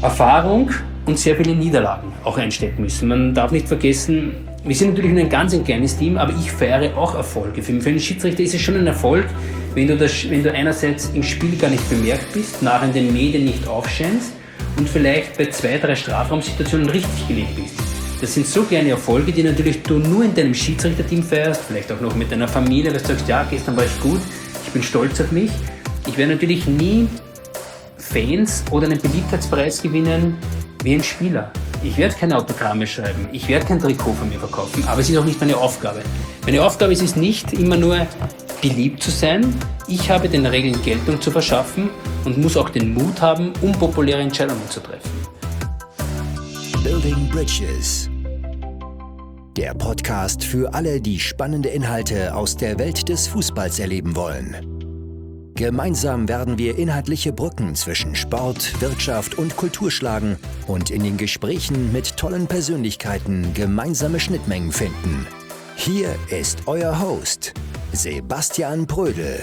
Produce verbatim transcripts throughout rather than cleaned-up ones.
Erfahrung und sehr viele Niederlagen auch einstecken müssen. Man darf nicht vergessen, wir sind natürlich nur ein ganz ein kleines Team, aber ich feiere auch Erfolge. Für einen Schiedsrichter ist es schon ein Erfolg, wenn du, das, wenn du einerseits im Spiel gar nicht bemerkt bist, nachher in den Medien nicht aufscheinst und vielleicht bei zwei, drei Strafraumsituationen richtig gelegt bist. Das sind so kleine Erfolge, die natürlich du nur in deinem Schiedsrichterteam feierst, vielleicht auch noch mit deiner Familie, weil du sagst, ja, gestern war ich gut, ich bin stolz auf mich. Ich werde natürlich nie Fans oder einen Beliebtheitspreis gewinnen wie ein Spieler. Ich werde keine Autogramme schreiben, ich werde kein Trikot von mir verkaufen, aber es ist auch nicht meine Aufgabe. Meine Aufgabe ist es nicht, immer nur beliebt zu sein. Ich habe den Regeln Geltung zu verschaffen und muss auch den Mut haben, unpopuläre Entscheidungen zu treffen. Building Bridges. Der Podcast für alle, die spannende Inhalte aus der Welt des Fußballs erleben wollen. Gemeinsam werden wir inhaltliche Brücken zwischen Sport, Wirtschaft und Kultur schlagen und in den Gesprächen mit tollen Persönlichkeiten gemeinsame Schnittmengen finden. Hier ist euer Host, Sebastian Brödel.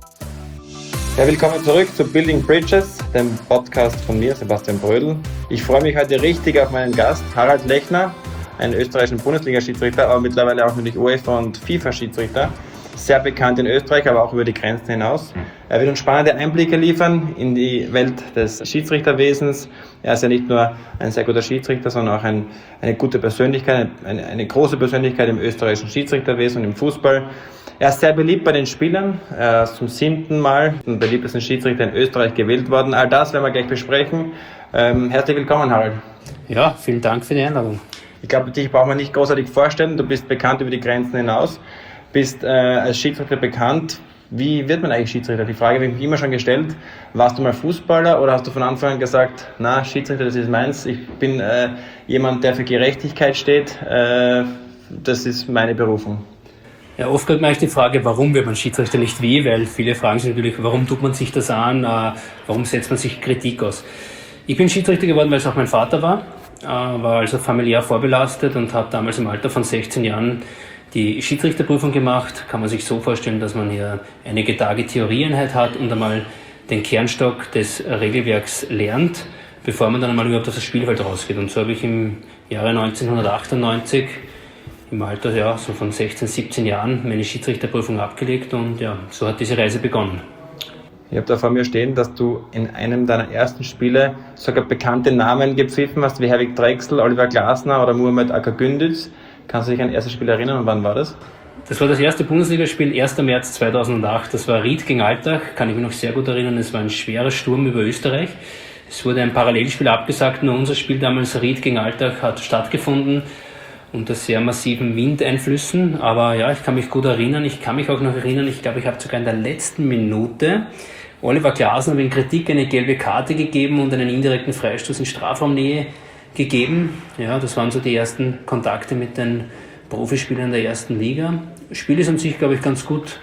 Ja, willkommen zurück zu Building Bridges, dem Podcast von mir, Sebastian Brödel. Ich freue mich heute richtig auf meinen Gast, Harald Lechner, einen österreichischen Bundesliga-Schiedsrichter, aber mittlerweile auch natürlich UEFA- und FIFA-Schiedsrichter. Sehr bekannt in Österreich, aber auch über die Grenzen hinaus. Er wird uns spannende Einblicke liefern in die Welt des Schiedsrichterwesens. Er ist ja nicht nur ein sehr guter Schiedsrichter, sondern auch ein, eine gute Persönlichkeit, eine, eine große Persönlichkeit im österreichischen Schiedsrichterwesen und im Fußball. Er ist sehr beliebt bei den Spielern. Er ist zum siebten Mal den beliebtesten Schiedsrichter in Österreich gewählt worden. All das werden wir gleich besprechen. Ähm, herzlich willkommen, Harald. Ja, vielen Dank für die Einladung. Ich glaube, dich braucht man nicht großartig vorstellen. Du bist bekannt über die Grenzen hinaus. Bist äh, als Schiedsrichter bekannt. Wie wird man eigentlich Schiedsrichter? Die Frage habe ich mich immer schon gestellt. Warst du mal Fußballer oder hast du von Anfang an gesagt, na, Schiedsrichter, das ist meins. Ich bin äh, jemand, der für Gerechtigkeit steht. Äh, das ist meine Berufung. Ja, oft kommt mir eigentlich die Frage, warum wird man Schiedsrichter, nicht wie, weil viele fragen sich natürlich, warum tut man sich das an, äh, warum setzt man sich Kritik aus. Ich bin Schiedsrichter geworden, weil es auch mein Vater war, äh, war also familiär vorbelastet und habe damals im Alter von sechzehn Jahren die Schiedsrichterprüfung gemacht. Kann man sich so vorstellen, dass man hier einige Tage Theorieeinheit hat und einmal den Kernstock des Regelwerks lernt, bevor man dann einmal überhaupt auf das Spielfeld rausgeht. Und so habe ich im Jahre neunzehnhundertachtundneunzig, im Alter ja, so von sechzehn, siebzehn Jahren, meine Schiedsrichterprüfung abgelegt und ja, so hat diese Reise begonnen. Ich habe da vor mir stehen, dass du in einem deiner ersten Spiele sogar bekannte Namen gepfiffen hast, wie Herwig Drechsel, Oliver Glasner oder Muhammed Akagündüz. Kannst du dich an das erste Spiel erinnern und wann war das? Das war das erste Bundesligaspiel, erster März zweitausendacht. Das war Ried gegen Altach, kann ich mich noch sehr gut erinnern. Es war ein schwerer Sturm über Österreich. Es wurde ein Parallelspiel abgesagt, nur unser Spiel damals, Ried gegen Altach, hat stattgefunden unter sehr massiven Windeinflüssen. Aber ja, ich kann mich gut erinnern. Ich kann mich auch noch erinnern, ich glaube, ich habe sogar in der letzten Minute Oliver Glasner wegen Kritik eine gelbe Karte gegeben und einen indirekten Freistoß in Strafraumnähe gegeben. Ja, das waren so die ersten Kontakte mit den Profispielern der ersten Liga. Das Spiel ist an sich, glaube ich, ganz gut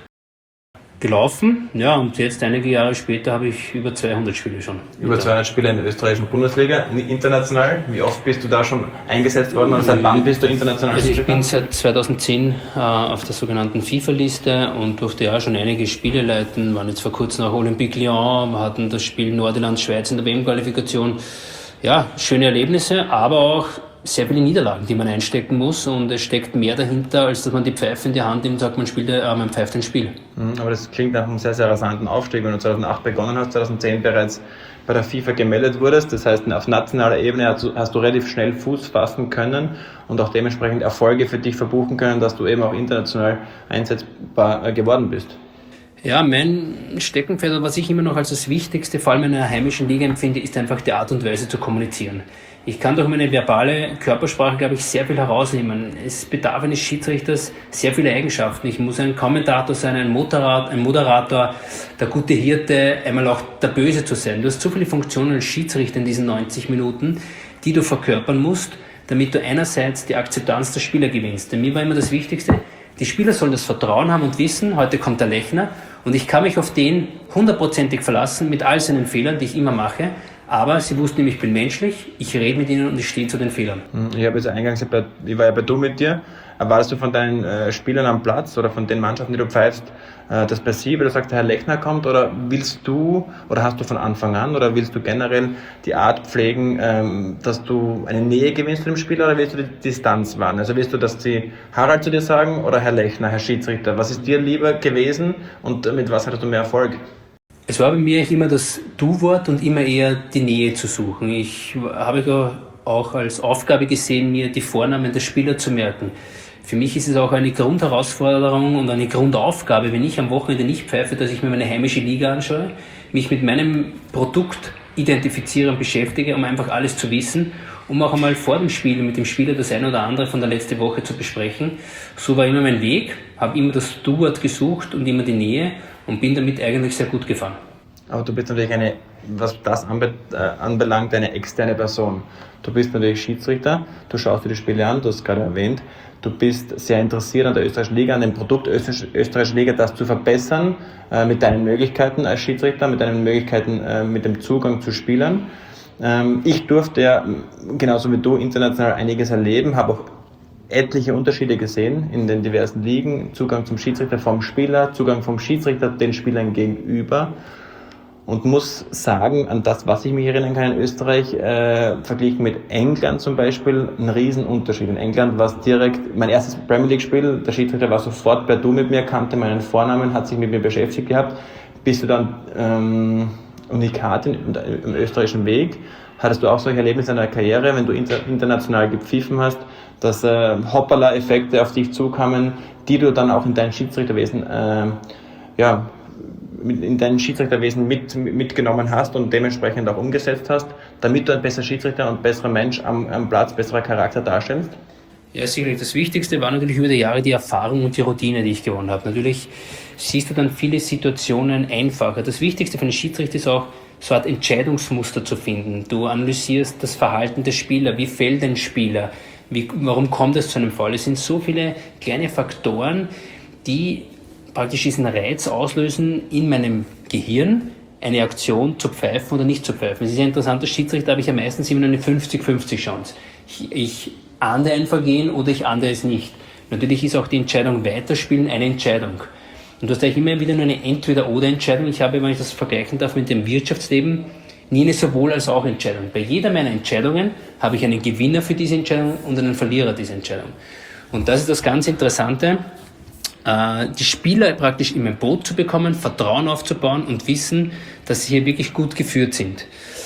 gelaufen. Ja, und jetzt, einige Jahre später, habe ich über zweihundert Spiele schon. Über zweihundert Spiele in der österreichischen Bundesliga, international. Wie oft bist du da schon eingesetzt worden und seit wann bist du international? Also ich bin seit zweitausendzehn äh, auf der sogenannten FIFA-Liste und durfte ja schon einige Spiele leiten. Waren jetzt vor kurzem auch Olympique Lyon, wir hatten das Spiel Nordirland-Schweiz in der W M-Qualifikation. Ja, schöne Erlebnisse, aber auch sehr viele Niederlagen, die man einstecken muss und es steckt mehr dahinter, als dass man die Pfeife in die Hand nimmt und sagt, man spielt, äh, man pfeift ein Spiel. Aber das klingt nach einem sehr, sehr rasanten Aufstieg, wenn du zweitausendacht begonnen hast, zweitausendzehn bereits bei der FIFA gemeldet wurdest. Das heißt, auf nationaler Ebene hast du, hast du relativ schnell Fuß fassen können und auch dementsprechend Erfolge für dich verbuchen können, dass du eben auch international einsetzbar geworden bist. Ja, mein Steckenpferd, oder was ich immer noch als das Wichtigste, vor allem in einer heimischen Liga empfinde, ist einfach die Art und Weise zu kommunizieren. Ich kann durch meine verbale Körpersprache, glaube ich, sehr viel herausnehmen. Es bedarf eines Schiedsrichters sehr viele Eigenschaften. Ich muss ein Kommentator sein, ein Moderator, ein Moderator, der gute Hirte, einmal auch der Böse zu sein. Du hast so viele Funktionen als Schiedsrichter in diesen neunzig Minuten, die du verkörpern musst, damit du einerseits die Akzeptanz der Spieler gewinnst. Denn mir war immer das Wichtigste, die Spieler sollen das Vertrauen haben und wissen, heute kommt der Lechner und ich kann mich auf den hundertprozentig verlassen mit all seinen Fehlern, die ich immer mache. Aber sie wussten nämlich, ich bin menschlich, ich rede mit ihnen und ich stehe zu den Fehlern. Ich habe jetzt eingangs, ich war ja bei Du mit dir, Erwartest du von deinen äh, Spielern am Platz oder von den Mannschaften, die du pfeifst, äh, das per se, weil du sagst, der Herr Lechner kommt, oder willst du oder hast du von Anfang an oder willst du generell die Art pflegen, ähm, dass du eine Nähe gewinnst zu dem Spieler, oder willst du die Distanz wahren? Also willst du, dass sie Harald zu dir sagen oder Herr Lechner, Herr Schiedsrichter? Was ist dir lieber gewesen und mit was hattest du mehr Erfolg? Es war bei mir immer das Du-Wort und immer eher die Nähe zu suchen. Ich habe auch als Aufgabe gesehen, mir die Vornamen der Spieler zu merken. Für mich ist es auch eine Grundherausforderung und eine Grundaufgabe, wenn ich am Wochenende nicht pfeife, dass ich mir meine heimische Liga anschaue, mich mit meinem Produkt identifiziere und beschäftige, um einfach alles zu wissen, um auch einmal vor dem Spiel mit dem Spieler das eine oder andere von der letzten Woche zu besprechen. So war immer mein Weg, habe immer das Du-Wort gesucht und immer die Nähe und bin damit eigentlich sehr gut gefahren. Aber du bist natürlich eine, was das anbe- äh, anbelangt, eine externe Person. Du bist natürlich Schiedsrichter, du schaust dir die Spiele an, du hast es gerade erwähnt, du bist sehr interessiert an der österreichischen Liga, an dem Produkt österreichische Liga, das zu verbessern, äh, mit deinen Möglichkeiten als Schiedsrichter, mit deinen Möglichkeiten, äh, mit dem Zugang zu Spielern. Ähm, ich durfte ja, genauso wie du, international einiges erleben, habe auch etliche Unterschiede gesehen in den diversen Ligen, Zugang zum Schiedsrichter vom Spieler, Zugang vom Schiedsrichter den Spielern gegenüber, und muss sagen, an das, was ich mich erinnern kann in Österreich, äh, verglichen mit England zum Beispiel, ein Riesenunterschied. In England war es direkt, mein erstes Premier League Spiel, der Schiedsrichter war sofort per Du mit mir, kannte meinen Vornamen, hat sich mit mir beschäftigt gehabt. Bist du dann ähm, Unikat im, im österreichischen Weg? Hattest du auch solche Erlebnisse in deiner Karriere, wenn du inter, international gepfiffen hast, dass äh, Hoppala-Effekte auf dich zukamen, die du dann auch in dein Schiedsrichterwesen äh, ja, in dein Schiedsrichterwesen mit, mitgenommen hast und dementsprechend auch umgesetzt hast, damit du ein besserer Schiedsrichter und besserer Mensch am, am Platz, besserer Charakter darstellst? Ja, sicherlich. Das Wichtigste war natürlich über die Jahre die Erfahrung und die Routine, die ich gewonnen habe. Natürlich siehst du dann viele Situationen einfacher. Das Wichtigste für einen Schiedsrichter ist auch, so eine Art Entscheidungsmuster zu finden. Du analysierst das Verhalten des Spielers. Wie fällt ein Spieler? Wie, warum kommt es zu einem Fall? Es sind so viele kleine Faktoren, die praktisch diesen Reiz auslösen, in meinem Gehirn eine Aktion zu pfeifen oder nicht zu pfeifen. Es ist ja interessant, als Schiedsrichter habe ich ja meistens immer eine fünfzig fünfzig Chance. Ich, ich ahnde ein Vergehen oder ich ahnde es nicht. Natürlich ist auch die Entscheidung weiterspielen eine Entscheidung. Und du hast eigentlich immer wieder nur eine Entweder-oder-Entscheidung. Ich habe, wenn ich das vergleichen darf mit dem Wirtschaftsleben, nie eine sowohl als auch Entscheidung. Bei jeder meiner Entscheidungen habe ich einen Gewinner für diese Entscheidung und einen Verlierer dieser Entscheidung. Und das ist das ganz Interessante, die Spieler praktisch in mein Boot zu bekommen, Vertrauen aufzubauen und wissen, dass sie hier wirklich gut geführt sind.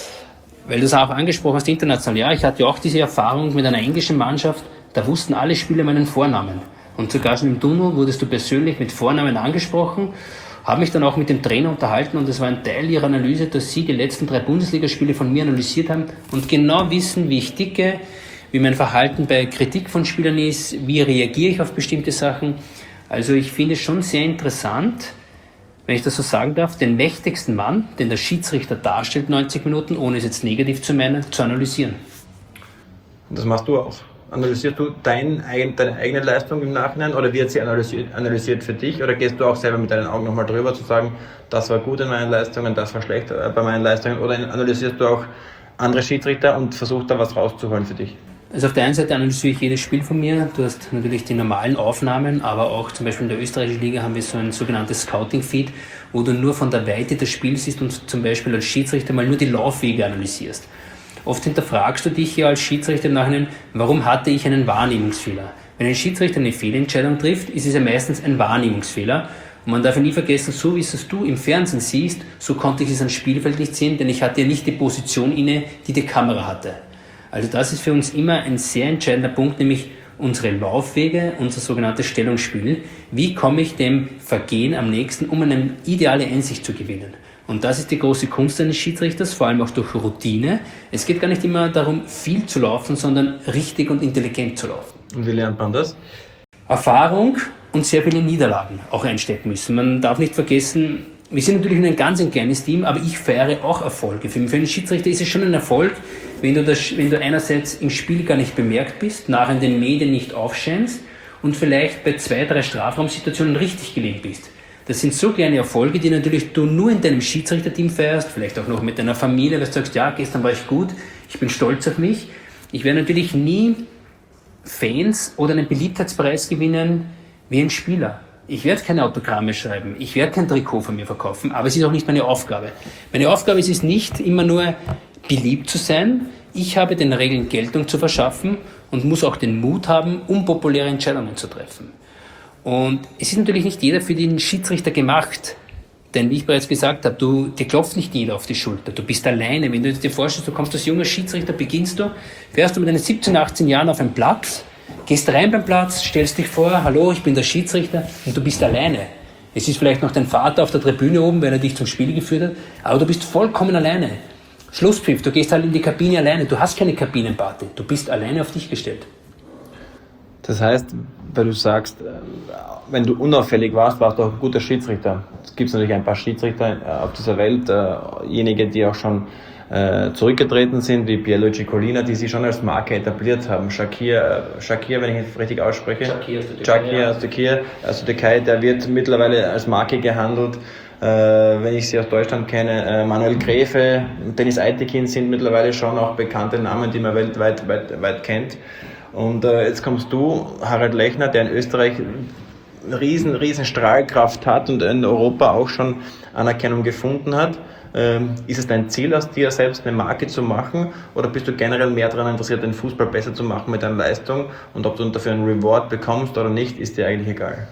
Weil du es auch angesprochen hast, international, ja, ich hatte auch diese Erfahrung mit einer englischen Mannschaft, da wussten alle Spieler meinen Vornamen. Und sogar schon im Tunnel wurdest du persönlich mit Vornamen angesprochen, habe mich dann auch mit dem Trainer unterhalten und es war ein Teil ihrer Analyse, dass sie die letzten drei Bundesligaspiele von mir analysiert haben und genau wissen, wie ich ticke, wie mein Verhalten bei Kritik von Spielern ist, wie reagiere ich auf bestimmte Sachen. Also ich finde es schon sehr interessant, wenn ich das so sagen darf, den mächtigsten Mann, den der Schiedsrichter darstellt, neunzig Minuten, ohne es jetzt negativ zu meinen, zu analysieren. Und das machst du auch. Analysierst du dein, deine eigene Leistung im Nachhinein oder wird sie analysiert, analysiert für dich, oder gehst du auch selber mit deinen Augen nochmal drüber, zu sagen, das war gut in meinen Leistungen, das war schlecht bei meinen Leistungen, oder analysierst du auch andere Schiedsrichter und versuchst da was rauszuholen für dich? Also auf der einen Seite analysiere ich jedes Spiel von mir. Du hast natürlich die normalen Aufnahmen, aber auch zum Beispiel in der österreichischen Liga haben wir so ein sogenanntes Scouting-Feed, wo du nur von der Weite des Spiels siehst und zum Beispiel als Schiedsrichter mal nur die Laufwege analysierst. Oft hinterfragst du dich ja als Schiedsrichter im Nachhinein, warum hatte ich einen Wahrnehmungsfehler? Wenn ein Schiedsrichter eine Fehlentscheidung trifft, ist es ja meistens ein Wahrnehmungsfehler. Und man darf ja nie vergessen, so wie es du im Fernsehen siehst, so konnte ich es am Spielfeld nicht sehen, denn ich hatte ja nicht die Position inne, die die Kamera hatte. Also das ist für uns immer ein sehr entscheidender Punkt, nämlich unsere Laufwege, unser sogenanntes Stellungsspiel. Wie komme ich dem Vergehen am nächsten, um eine ideale Einsicht zu gewinnen? Und das ist die große Kunst eines Schiedsrichters, vor allem auch durch Routine. Es geht gar nicht immer darum, viel zu laufen, sondern richtig und intelligent zu laufen. Und wie lernt man das? Erfahrung und sehr viele Niederlagen auch einstecken müssen. Man darf nicht vergessen, wir sind natürlich ein ganz ein kleines Team, aber ich feiere auch Erfolge. Für einen Schiedsrichter ist es schon ein Erfolg, wenn du, das, wenn du einerseits im Spiel gar nicht bemerkt bist, nachher in den Medien nicht aufscheinst und vielleicht bei zwei, drei Strafraumsituationen richtig gelegen bist. Das sind so kleine Erfolge, die natürlich du nur in deinem Schiedsrichterteam feierst, vielleicht auch noch mit deiner Familie, weil du sagst, ja, gestern war ich gut, ich bin stolz auf mich. Ich werde natürlich nie Fans oder einen Beliebtheitspreis gewinnen wie ein Spieler. Ich werde keine Autogramme schreiben, ich werde kein Trikot von mir verkaufen, aber es ist auch nicht meine Aufgabe. Meine Aufgabe ist es nicht, immer nur beliebt zu sein. Ich habe den Regeln Geltung zu verschaffen und muss auch den Mut haben, unpopuläre Entscheidungen zu treffen. Und es ist natürlich nicht jeder für den Schiedsrichter gemacht. Denn wie ich bereits gesagt habe, du, dir klopft nicht jeder auf die Schulter. Du bist alleine. Wenn du dir vorstellst, du kommst als junger Schiedsrichter, beginnst du, fährst du mit deinen siebzehn, achtzehn Jahren auf einen Platz, gehst rein beim Platz, stellst dich vor, hallo, ich bin der Schiedsrichter und du bist alleine. Es ist vielleicht noch dein Vater auf der Tribüne oben, weil er dich zum Spiel geführt hat, aber du bist vollkommen alleine. Schlusspfiff, du gehst halt in die Kabine alleine, du hast keine Kabinenparty, du bist alleine auf dich gestellt. Das heißt, weil du sagst, wenn du unauffällig warst, warst du auch ein guter Schiedsrichter. Es gibt natürlich ein paar Schiedsrichter auf dieser Welt, diejenigen, die auch schon äh, zurückgetreten sind, wie Pierluigi Collina, die sich schon als Marke etabliert haben. Shakir, Shakir, wenn ich es richtig ausspreche. Shakir aus der Türkei. Shakir aus der Türkei, aus der Türkei, der wird mittlerweile als Marke gehandelt. Äh, wenn ich sie aus Deutschland kenne, äh, Manuel Gräfe, Dennis Eitekin sind mittlerweile schon auch bekannte Namen, die man weltweit weit, weit kennt. Und äh, jetzt kommst du, Harald Lechner, der in Österreich eine riesen, riesen Strahlkraft hat und in Europa auch schon Anerkennung gefunden hat. Ähm, ist es dein Ziel, aus dir selbst eine Marke zu machen, oder bist du generell mehr daran interessiert, den Fußball besser zu machen mit deiner Leistung, und ob du dafür einen Reward bekommst oder nicht, ist dir eigentlich egal?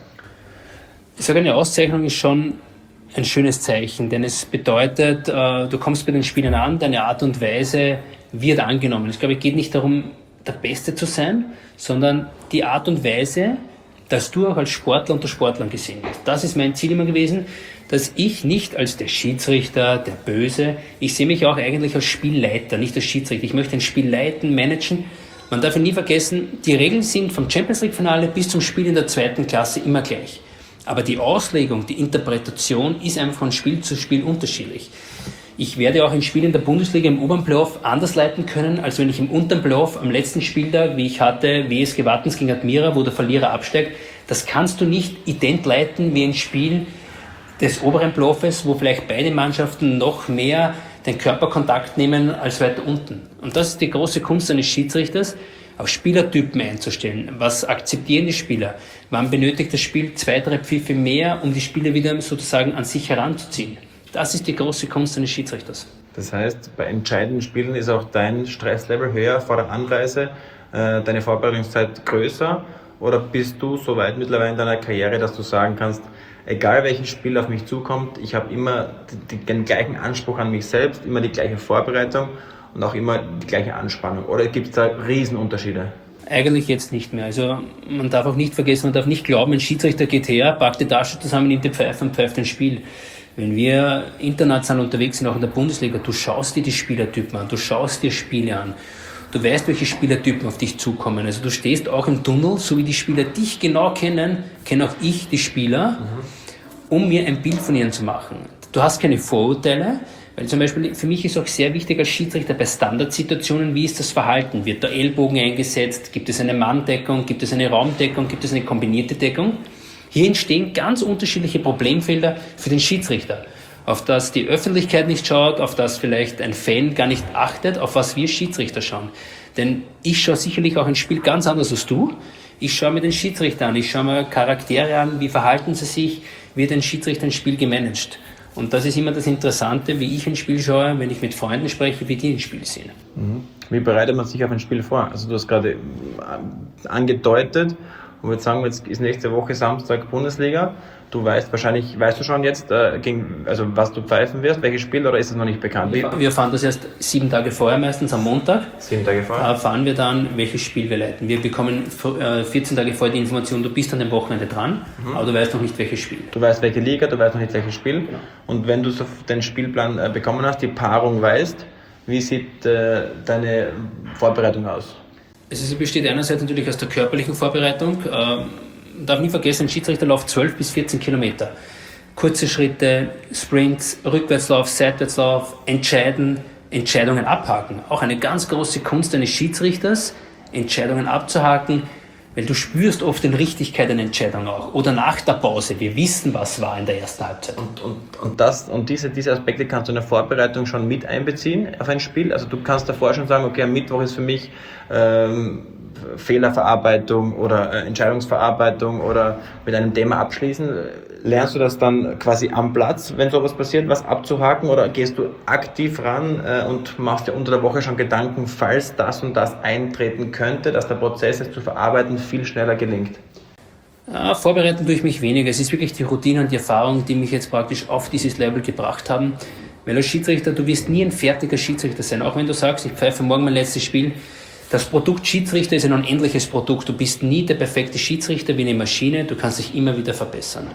Ich sage, eine Auszeichnung ist schon ein schönes Zeichen, denn es bedeutet, äh, du kommst bei den Spielern an, deine Art und Weise wird angenommen. Es glaube, es geht nicht darum, der Beste zu sein, sondern die Art und Weise, dass du auch als Sportler unter Sportlern gesehen wirst. Das ist mein Ziel immer gewesen, dass ich nicht als der Schiedsrichter, der Böse, ich sehe mich auch eigentlich als Spielleiter, nicht als Schiedsrichter. Ich möchte ein Spiel leiten, managen. Man darf nie vergessen, die Regeln sind vom Champions League Finale bis zum Spiel in der zweiten Klasse immer gleich. Aber die Auslegung, die Interpretation ist einfach von Spiel zu Spiel unterschiedlich. Ich werde auch ein Spiel in der Bundesliga im oberen Playoff anders leiten können, als wenn ich im unteren Playoff am letzten Spieltag, wie ich hatte, W S G Wattens gegen Admira, wo der Verlierer absteigt, das kannst du nicht ident leiten wie ein Spiel des oberen Playoffs, wo vielleicht beide Mannschaften noch mehr den Körperkontakt nehmen als weiter unten. Und das ist die große Kunst eines Schiedsrichters, auf Spielertypen einzustellen. Was akzeptieren die Spieler? Wann benötigt das Spiel zwei, drei Pfiffe mehr, um die Spieler wieder sozusagen an sich heranzuziehen? Das ist die große Kunst eines Schiedsrichters. Das heißt, bei entscheidenden Spielen ist auch dein Stresslevel höher vor der Anreise, äh, deine Vorbereitungszeit größer, oder bist du so weit mittlerweile in deiner Karriere, dass du sagen kannst, egal welches Spiel auf mich zukommt, ich habe immer die, die, den gleichen Anspruch an mich selbst, immer die gleiche Vorbereitung und auch immer die gleiche Anspannung? Oder gibt es da Riesenunterschiede? Eigentlich jetzt nicht mehr. Also man darf auch nicht vergessen, man darf nicht glauben, ein Schiedsrichter geht her, packt die Tasche zusammen, nimmt die Pfeife und pfeift ein Spiel. Wenn wir international unterwegs sind, auch in der Bundesliga, du schaust dir die Spielertypen an, du schaust dir Spiele an, du weißt, welche Spielertypen auf dich zukommen. Also du stehst auch im Tunnel, so wie die Spieler dich genau kennen, kenne auch ich die Spieler, mhm. um mir ein Bild von ihnen zu machen. Du hast keine Vorurteile, weil zum Beispiel für mich ist auch sehr wichtig als Schiedsrichter bei Standardsituationen, wie ist das Verhalten? Wird der Ellbogen eingesetzt? Gibt es eine Manndeckung? Gibt es eine Raumdeckung? Gibt es eine kombinierte Deckung? Hier entstehen ganz unterschiedliche Problemfelder für den Schiedsrichter, auf das die Öffentlichkeit nicht schaut, auf das vielleicht ein Fan gar nicht achtet, auf was wir Schiedsrichter schauen. Denn ich schaue sicherlich auch ein Spiel ganz anders als du. Ich schaue mir den Schiedsrichter an, ich schaue mir Charaktere an, wie verhalten sie sich, wie wird ein Schiedsrichter ein Spiel gemanagt. Und das ist immer das Interessante, wie ich ein Spiel schaue, wenn ich mit Freunden spreche, wie die ein Spiel sehen. Mhm. Wie bereitet man sich auf ein Spiel vor? Also du hast gerade angedeutet, und wir sagen, jetzt ist nächste Woche Samstag Bundesliga. Du weißt wahrscheinlich, weißt du schon jetzt, äh, gegen, also was du pfeifen wirst, welches Spiel, oder ist es noch nicht bekannt? Wir, wir fahren das erst sieben Tage vorher, meistens am Montag. Sieben Tage vorher? Äh, fahren wir dann, welches Spiel wir leiten. Wir bekommen äh, vierzehn Tage vorher die Information, du bist an dem Wochenende dran, mhm. aber du weißt noch nicht, welches Spiel. Du weißt, welche Liga, du weißt noch nicht, welches Spiel. Genau. Und wenn du so den Spielplan äh, bekommen hast, die Paarung weißt, wie sieht äh, deine Vorbereitung aus? Also sie besteht einerseits natürlich aus der körperlichen Vorbereitung. Ähm, man darf nie vergessen, ein Schiedsrichter läuft zwölf bis vierzehn Kilometer. Kurze Schritte, Sprints, Rückwärtslauf, Seitwärtslauf, entscheiden, Entscheidungen abhaken. Auch eine ganz große Kunst eines Schiedsrichters, Entscheidungen abzuhaken. Weil du spürst oft die Richtigkeit einer Entscheidung auch. Oder nach der Pause. Wir wissen, was war in der ersten Halbzeit. Und, und, und, das, und diese, diese Aspekte kannst du in der Vorbereitung schon mit einbeziehen auf ein Spiel. Also du kannst davor schon sagen, okay, am Mittwoch ist für mich ähm, Fehlerverarbeitung oder äh, Entscheidungsverarbeitung oder mit einem Thema abschließen. Lernst du das dann quasi am Platz, wenn sowas passiert, was abzuhaken, oder gehst du aktiv ran äh, und machst dir unter der Woche schon Gedanken, falls das und das eintreten könnte, dass der Prozess, es zu verarbeiten, viel schneller gelingt? Ja, vorbereiten tue ich mich weniger. Es ist wirklich die Routine und die Erfahrung, die mich jetzt praktisch auf dieses Level gebracht haben. Weil als Schiedsrichter, du wirst nie ein fertiger Schiedsrichter sein. Auch wenn du sagst, ich pfeife morgen mein letztes Spiel. Das Produkt Schiedsrichter ist ein unendliches Produkt. Du bist nie der perfekte Schiedsrichter wie eine Maschine. Du kannst dich immer wieder verbessern.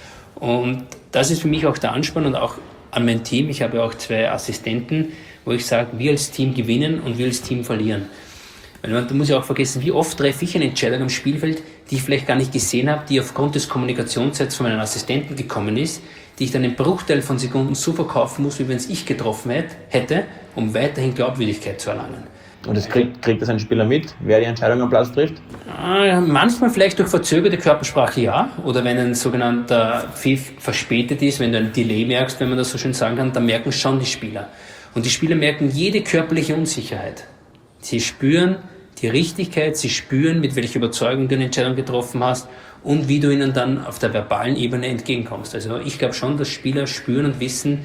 Und das ist für mich auch der Anspann und auch an mein Team. Ich habe auch zwei Assistenten, wo ich sage, wir als Team gewinnen und wir als Team verlieren. Weil man, du musst ja auch vergessen, wie oft treffe ich eine Entscheidung am Spielfeld, die ich vielleicht gar nicht gesehen habe, die aufgrund des Kommunikationssets von meinen Assistenten gekommen ist, die ich dann einen Bruchteil von Sekunden so verkaufen muss, wie wenn es ich getroffen hätte, um weiterhin Glaubwürdigkeit zu erlangen. Und das kriegt, kriegt das ein Spieler mit, wer die Entscheidung am Platz trifft? Ah, manchmal vielleicht durch verzögerte Körpersprache, ja. Oder wenn ein sogenannter Pfiff verspätet ist, wenn du ein Delay merkst, wenn man das so schön sagen kann, dann merken schon die Spieler. Und die Spieler merken jede körperliche Unsicherheit. Sie spüren die Richtigkeit, sie spüren, mit welcher Überzeugung du eine Entscheidung getroffen hast und wie du ihnen dann auf der verbalen Ebene entgegenkommst. Also ich glaube schon, dass Spieler spüren und wissen,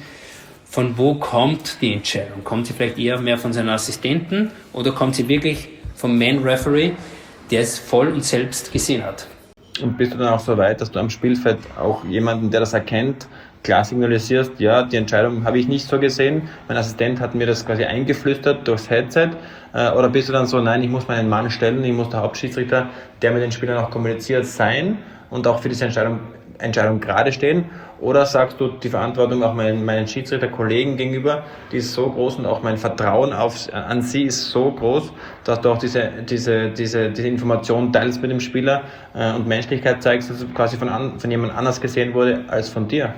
von wo kommt die Entscheidung? Kommt sie vielleicht eher mehr von seinen Assistenten oder kommt sie wirklich vom Main Referee, der es voll und selbst gesehen hat? Und bist du dann auch so weit, dass du am Spielfeld auch jemanden, der das erkennt, klar signalisierst, ja, die Entscheidung habe ich nicht so gesehen, mein Assistent hat mir das quasi eingeflüstert durchs Headset, äh, oder bist du dann so, nein, ich muss meinen Mann stellen, ich muss der Hauptschiedsrichter, der mit den Spielern auch kommuniziert, sein und auch für diese Entscheidung, Entscheidung gerade stehen? Oder sagst du, die Verantwortung auch meinen, meinen Schiedsrichterkollegen gegenüber, die ist so groß und auch mein Vertrauen auf, an sie ist so groß, dass du auch diese, diese, diese, diese Information teilst mit dem Spieler äh, und Menschlichkeit zeigst, dass es quasi von, an, von jemand anders gesehen wurde als von dir?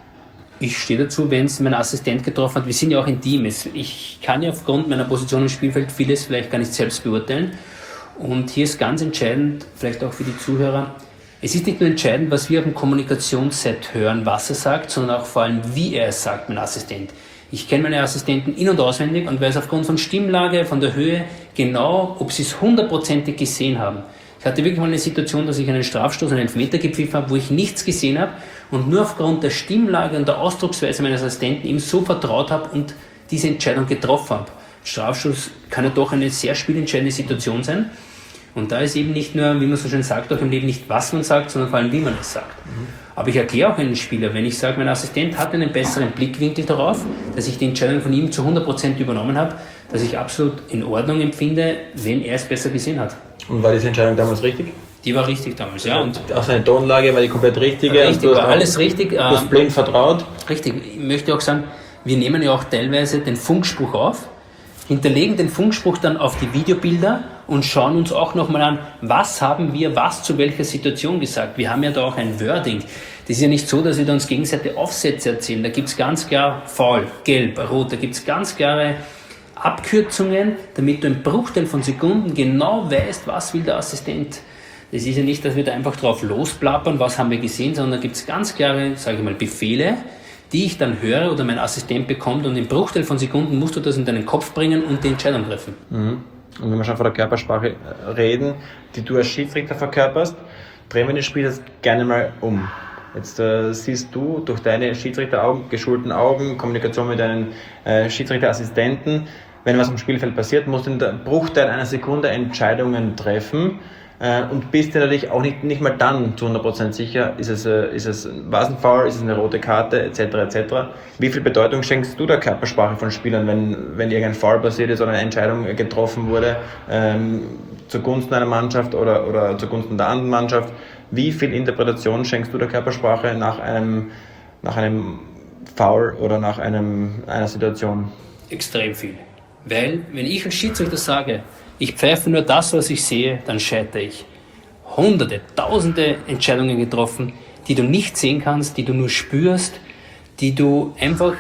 Ich stehe dazu, wenn es mein Assistent getroffen hat. Wir sind ja auch ein Team. Ich kann ja aufgrund meiner Position im Spielfeld vieles vielleicht gar nicht selbst beurteilen. Und hier ist ganz entscheidend, vielleicht auch für die Zuhörer, es ist nicht nur entscheidend, was wir auf dem Kommunikationsset hören, was er sagt, sondern auch vor allem, wie er es sagt, mein Assistent. Ich kenne meine Assistenten in- und auswendig und weiß aufgrund von Stimmlage, von der Höhe genau, ob sie es hundertprozentig gesehen haben. Ich hatte wirklich mal eine Situation, dass ich einen Strafstoß, einen Elfmeter gepfiffen habe, wo ich nichts gesehen habe und nur aufgrund der Stimmlage und der Ausdrucksweise meines Assistenten ihm so vertraut habe und diese Entscheidung getroffen habe. Strafstoß kann ja doch eine sehr spielentscheidende Situation sein. Und da ist eben nicht nur, wie man so schön sagt, auch im Leben nicht, was man sagt, sondern vor allem, wie man es sagt. Mhm. Aber ich erkläre auch einen Spieler, wenn ich sage, mein Assistent hat einen besseren Blickwinkel darauf, dass ich die Entscheidung von ihm zu hundert Prozent übernommen habe, dass ich absolut in Ordnung empfinde, wenn er es besser gesehen hat. Und war diese Entscheidung damals richtig? Die war richtig damals, ja. Und auch seine Tonlage war die komplett richtige? Richtig, war alles richtig. Du hast blind vertraut? Richtig. Ich möchte auch sagen, wir nehmen ja auch teilweise den Funkspruch auf, hinterlegen den Funkspruch dann auf die Videobilder und schauen uns auch nochmal an, was haben wir was zu welcher Situation gesagt. Wir haben ja da auch ein Wording. Das ist ja nicht so, dass wir da uns gegenseitig Aufsätze erzählen. Da gibt es ganz klar faul, gelb, rot. Da gibt es ganz klare Abkürzungen, damit du einen Bruchteil von Sekunden genau weißt, was will der Assistent. Das ist ja nicht, dass wir da einfach drauf losplappern, was haben wir gesehen, sondern da gibt es ganz klare, sage ich mal, Befehle, die ich dann höre oder mein Assistent bekommt und im Bruchteil von Sekunden musst du das in deinen Kopf bringen und die Entscheidung treffen. Mhm. Und wenn wir schon von der Körpersprache reden, die du als Schiedsrichter verkörperst, drehen wir das Spiel jetzt gerne mal um. Jetzt äh, siehst du durch deine Schiedsrichteraugen, geschulten Augen, Kommunikation mit deinen äh, Schiedsrichterassistenten, wenn was am Spielfeld passiert, musst du in der Bruchteil einer Sekunde Entscheidungen treffen. Und bist dir natürlich auch nicht, nicht mal dann zu hundert Prozent sicher, ist es, ist es ein Vasenfoul, ist es eine rote Karte, et cetera et cetera. Wie viel Bedeutung schenkst du der Körpersprache von Spielern, wenn, wenn irgendein Foul passiert ist oder eine Entscheidung getroffen wurde, ähm, zugunsten einer Mannschaft oder, oder zugunsten der anderen Mannschaft? Wie viel Interpretation schenkst du der Körpersprache nach einem, nach einem Foul oder nach einem, einer Situation? Extrem viel. Weil, wenn ich als Schiedsrichter sage, ich pfeife nur das, was ich sehe, dann scheitere ich. Hunderte, tausende Entscheidungen getroffen, die du nicht sehen kannst, die du nur spürst, die du einfach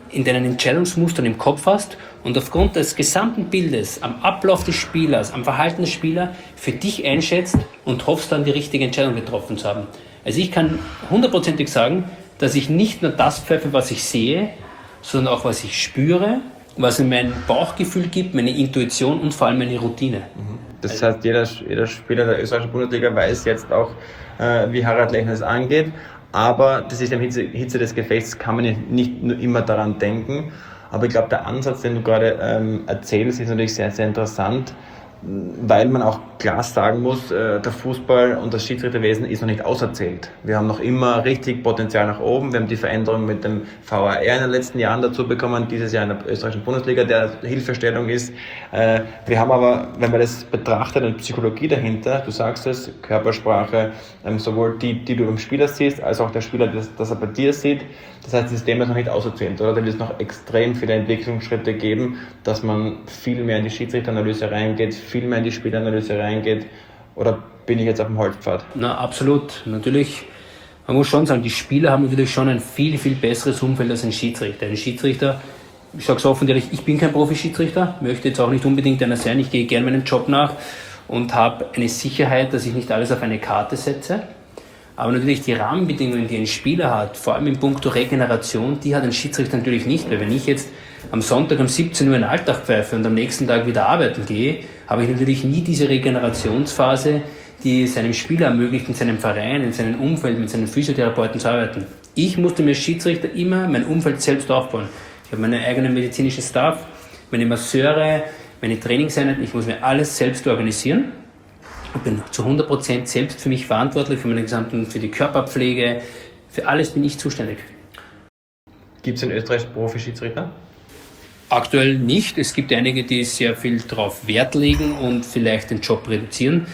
in deinen Entscheidungsmustern im Kopf hast und aufgrund des gesamten Bildes, am Ablauf des Spielers, am Verhalten des Spielers für dich einschätzt und hoffst dann die richtige Entscheidung getroffen zu haben. Also ich kann hundertprozentig sagen, dass ich nicht nur das pfeife, was ich sehe, sondern auch was ich spüre, was mir mein Bauchgefühl gibt, meine Intuition und vor allem meine Routine. Das heißt, jeder, jeder Spieler der österreichischen Bundesliga weiß jetzt auch, äh, wie Harald Lechner es angeht. Aber das ist im Hitze, Hitze des Gefechts, kann man ja nicht nur immer daran denken. Aber ich glaube, der Ansatz, den du gerade ähm, erzählst, ist natürlich sehr, sehr interessant, weil man auch klar sagen muss, äh, der Fußball und das Schiedsrichterwesen ist noch nicht auserzählt. Wir haben noch immer richtig Potenzial nach oben. Wir haben die Veränderung mit dem V A R in den letzten Jahren dazu bekommen, dieses Jahr in der österreichischen Bundesliga, der Hilfestellung ist. Äh, wir haben aber, wenn man das betrachtet, eine Psychologie dahinter, du sagst es, Körpersprache, ähm, sowohl die, die du beim Spieler siehst, als auch der Spieler, das, das er bei dir sieht. Das heißt, das System ist noch nicht auserzählt, oder? Da wird es noch extrem viele Entwicklungsschritte geben, dass man viel mehr in die Schiedsrichteranalyse reingeht, viel mehr in die Spielanalyse reingeht. Oder bin ich jetzt auf dem Holzpfad? Na, absolut. Natürlich, man muss schon sagen, die Spieler haben natürlich schon ein viel, viel besseres Umfeld als ein Schiedsrichter. Ein Schiedsrichter, ich sage es offen ehrlich, ich bin kein Profi-Schiedsrichter, möchte jetzt auch nicht unbedingt einer sein, ich gehe gerne meinem Job nach und habe eine Sicherheit, dass ich nicht alles auf eine Karte setze. Aber natürlich die Rahmenbedingungen, die ein Spieler hat, vor allem in puncto Regeneration, die hat ein Schiedsrichter natürlich nicht. Weil wenn ich jetzt am Sonntag um siebzehn Uhr in den Alltag pfeife und am nächsten Tag wieder arbeiten gehe, habe ich natürlich nie diese Regenerationsphase, die es einem Spieler ermöglicht, in seinem Verein, in seinem Umfeld, mit seinen Physiotherapeuten zu arbeiten. Ich musste mir als Schiedsrichter immer mein Umfeld selbst aufbauen. Ich habe meinen eigenen medizinischen Staff, meine Masseure, meine Trainingseinheiten, ich muss mir alles selbst organisieren. Ich bin zu hundert Prozent selbst für mich verantwortlich, für meine gesamten, für die Körperpflege, für alles bin ich zuständig. Gibt es in Österreich Profi-Schiedsrichter? Aktuell nicht. Es gibt einige, die sehr viel darauf Wert legen und vielleicht den Job reduzieren.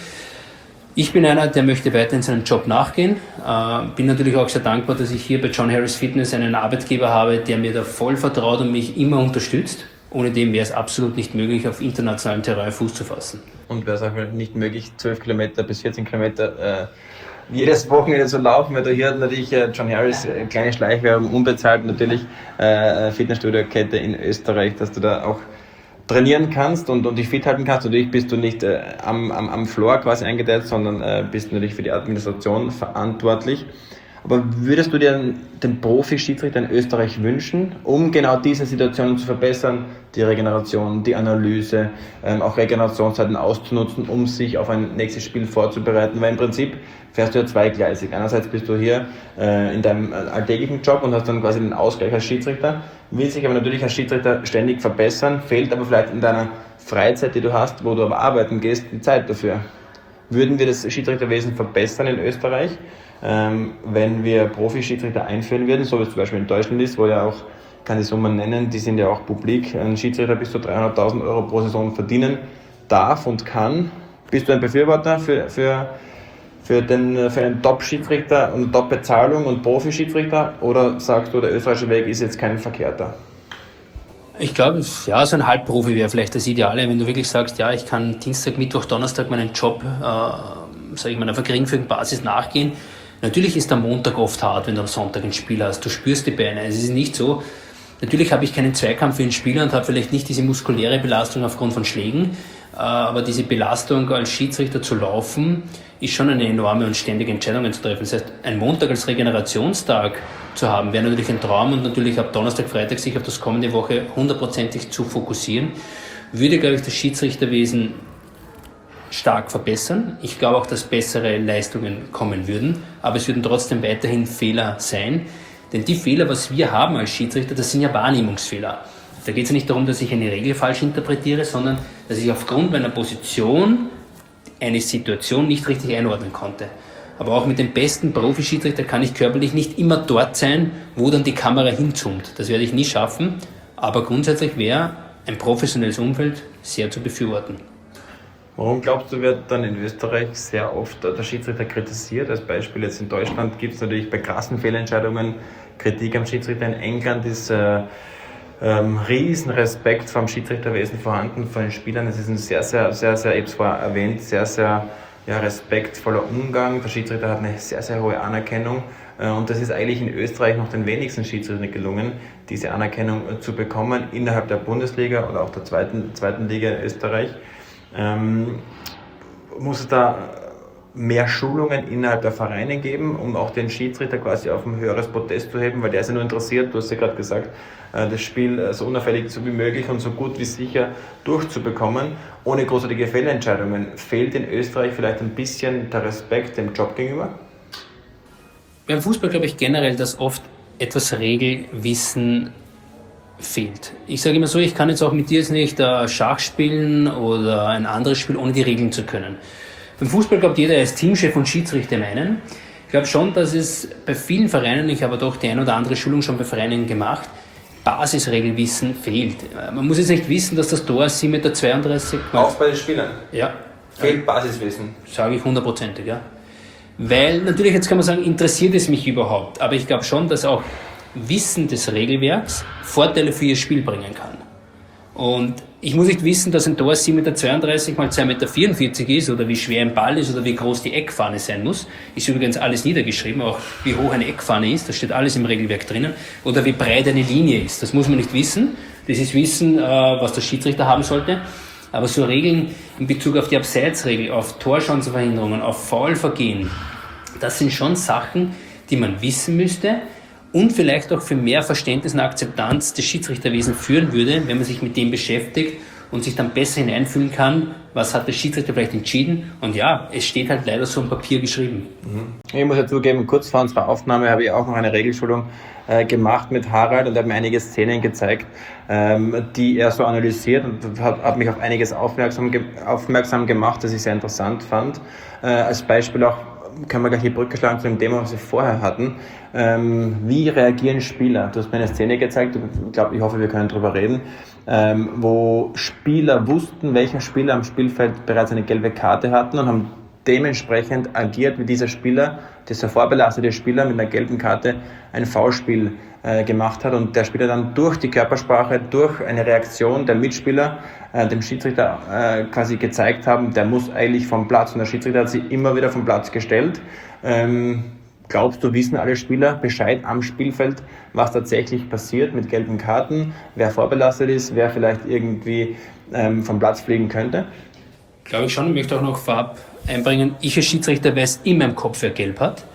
Ich bin einer, der möchte weiterhin seinem Job nachgehen. Äh, bin natürlich auch sehr dankbar, dass ich hier bei John Harris Fitness einen Arbeitgeber habe, der mir da voll vertraut und mich immer unterstützt. Ohne dem wäre es absolut nicht möglich, auf internationalem Terrain Fuß zu fassen. Und wäre es auch nicht möglich, zwölf Kilometer bis vierzehn Kilometer äh, jedes Wochenende zu laufen, weil da hier hat natürlich äh, John Harris, äh, kleine Schleichwerbung, unbezahlt natürlich, äh, Fitnessstudio-Kette in Österreich, dass du da auch trainieren kannst und, und dich fit halten kannst. Natürlich bist du nicht äh, am, am, am Floor quasi eingeteilt, sondern äh, bist natürlich für die Administration verantwortlich. Aber würdest du dir den Profi-Schiedsrichter in Österreich wünschen, um genau diese Situationen zu verbessern, die Regeneration, die Analyse, ähm, auch Regenerationszeiten auszunutzen, um sich auf ein nächstes Spiel vorzubereiten? Weil im Prinzip fährst du ja zweigleisig. Einerseits bist du hier äh, in deinem alltäglichen Job und hast dann quasi den Ausgleich als Schiedsrichter, willst dich aber natürlich als Schiedsrichter ständig verbessern, fehlt aber vielleicht in deiner Freizeit, die du hast, wo du aber arbeiten gehst, die Zeit dafür. Würden wir das Schiedsrichterwesen verbessern in Österreich, ähm, wenn wir Profi-Schiedsrichter einführen würden, so wie es zum Beispiel in Deutschland ist, wo ja auch, kann die Summen nennen, die sind ja auch publik, ein Schiedsrichter bis zu dreihunderttausend Euro pro Saison verdienen darf und kann. Bist du ein Befürworter für, für, für, den, für einen Top-Schiedsrichter und Top-Bezahlung und Profi-Schiedsrichter, oder sagst du, der österreichische Weg ist jetzt kein verkehrter? Ich glaube, ja, so ein Halbprofi wäre vielleicht das Ideale, wenn du wirklich sagst, ja, ich kann Dienstag, Mittwoch, Donnerstag meinen Job, äh, sage ich mal, auf einer geringfügigen Basis nachgehen. Natürlich ist der Montag oft hart, wenn du am Sonntag ein Spiel hast. Du spürst die Beine. Es ist nicht so. Natürlich habe ich keinen Zweikampf für den Spieler und habe vielleicht nicht diese muskuläre Belastung aufgrund von Schlägen, äh, aber diese Belastung als Schiedsrichter zu laufen, ist schon eine enorme und ständige Entscheidung zu treffen. Das heißt, ein Montag als Regenerationstag zu haben, wäre natürlich ein Traum und natürlich ab Donnerstag, Freitag sich auf das kommende Woche hundertprozentig zu fokussieren, würde, glaube ich, das Schiedsrichterwesen stark verbessern. Ich glaube auch, dass bessere Leistungen kommen würden, aber es würden trotzdem weiterhin Fehler sein, denn die Fehler, was wir haben als Schiedsrichter, das sind ja Wahrnehmungsfehler. Da geht es ja nicht darum, dass ich eine Regel falsch interpretiere, sondern dass ich aufgrund meiner Position eine Situation nicht richtig einordnen konnte. Aber auch mit dem besten Profi-Schiedsrichter kann ich körperlich nicht immer dort sein, wo dann die Kamera hinzoomt. Das werde ich nie schaffen, aber grundsätzlich wäre ein professionelles Umfeld sehr zu befürworten. Warum glaubst du, wird dann in Österreich sehr oft der Schiedsrichter kritisiert? Als Beispiel jetzt in Deutschland gibt es natürlich bei krassen Fehlentscheidungen Kritik am Schiedsrichter. In England ist äh, ähm, riesen Respekt vom Schiedsrichterwesen vorhanden, von den Spielern. Es ist ein sehr, sehr, sehr, sehr, ich habe es vorher erwähnt, sehr, sehr ja, respektvoller Umgang. Der Schiedsrichter hat eine sehr, sehr hohe Anerkennung. Und das ist eigentlich in Österreich noch den wenigsten Schiedsrichtern gelungen, diese Anerkennung zu bekommen innerhalb der Bundesliga oder auch der zweiten, zweiten Liga in Österreich. Ähm, muss es da mehr Schulungen innerhalb der Vereine geben, um auch den Schiedsrichter quasi auf ein höheres Podest zu heben, weil der ist ja nur interessiert, du hast ja gerade gesagt, das Spiel so unauffällig wie möglich und so gut wie sicher durchzubekommen, ohne großartige Fehlentscheidungen. Fehlt in Österreich vielleicht ein bisschen der Respekt dem Job gegenüber? Beim Fußball glaube ich generell, dass oft etwas Regelwissen fehlt. Ich sage immer so, ich kann jetzt auch mit dir jetzt nicht äh, Schach spielen oder ein anderes Spiel, ohne die Regeln zu können. Beim Fußball glaubt jeder, er ist Teamchef und Schiedsrichter meinen. Ich glaube schon, dass es bei vielen Vereinen, ich habe doch die ein oder andere Schulung schon bei Vereinen gemacht, Basisregelwissen fehlt. Man muss jetzt nicht wissen, dass das Tor sieben Meter zweiunddreißig... Auch bei den Spielern? Ja. Fehlt Basiswissen? Sage ich hundertprozentig, ja. Weil natürlich, jetzt kann man sagen, interessiert es mich überhaupt, aber ich glaube schon, dass auch Wissen des Regelwerks Vorteile für ihr Spiel bringen kann. Und ich muss nicht wissen, dass ein Tor sieben Meter zweiunddreißig mal zwei Meter vierundvierzig ist oder wie schwer ein Ball ist oder wie groß die Eckfahne sein muss. Ist übrigens alles niedergeschrieben, auch wie hoch eine Eckfahne ist, das steht alles im Regelwerk drinnen. Oder wie breit eine Linie ist, das muss man nicht wissen. Das ist Wissen, was der Schiedsrichter haben sollte. Aber so Regeln in Bezug auf die Abseitsregel, auf Torchancenverhinderungen, auf Foulvergehen, das sind schon Sachen, die man wissen müsste und vielleicht auch für mehr Verständnis und Akzeptanz des Schiedsrichterwesens führen würde, wenn man sich mit dem beschäftigt und sich dann besser hineinfühlen kann, was hat der Schiedsrichter vielleicht entschieden. Und ja, es steht halt leider so im Papier geschrieben. Ich muss ja zugeben, kurz vor unserer Aufnahme habe ich auch noch eine Regelschulung äh, gemacht mit Harald und er hat mir einige Szenen gezeigt, ähm, die er so analysiert und hat, hat mich auf einiges aufmerksam, ge- aufmerksam gemacht, das ich sehr interessant fand. Äh, als Beispiel auch, können wir gleich die Brücke schlagen zu dem Thema, was wir vorher hatten. Ähm, wie reagieren Spieler? Du hast mir eine Szene gezeigt, ich glaube, ich hoffe, wir können darüber reden, ähm, wo Spieler wussten, welcher Spieler am Spielfeld bereits eine gelbe Karte hatten und haben dementsprechend agiert, wie dieser Spieler, dieser vorbelastete Spieler mit einer gelben Karte ein Foulspiel äh, gemacht hat und der Spieler dann durch die Körpersprache, durch eine Reaktion der Mitspieler äh, dem Schiedsrichter äh, quasi gezeigt haben, der muss eigentlich vom Platz und der Schiedsrichter hat sich immer wieder vom Platz gestellt. Ähm, glaubst du, wissen alle Spieler Bescheid am Spielfeld, was tatsächlich passiert mit gelben Karten, wer vorbelastet ist, wer vielleicht irgendwie ähm, vom Platz fliegen könnte? Glaube ich schon. Ich möchte auch noch vorab einbringen, ich als Schiedsrichter weiß immer im Kopf, wer gelb hat,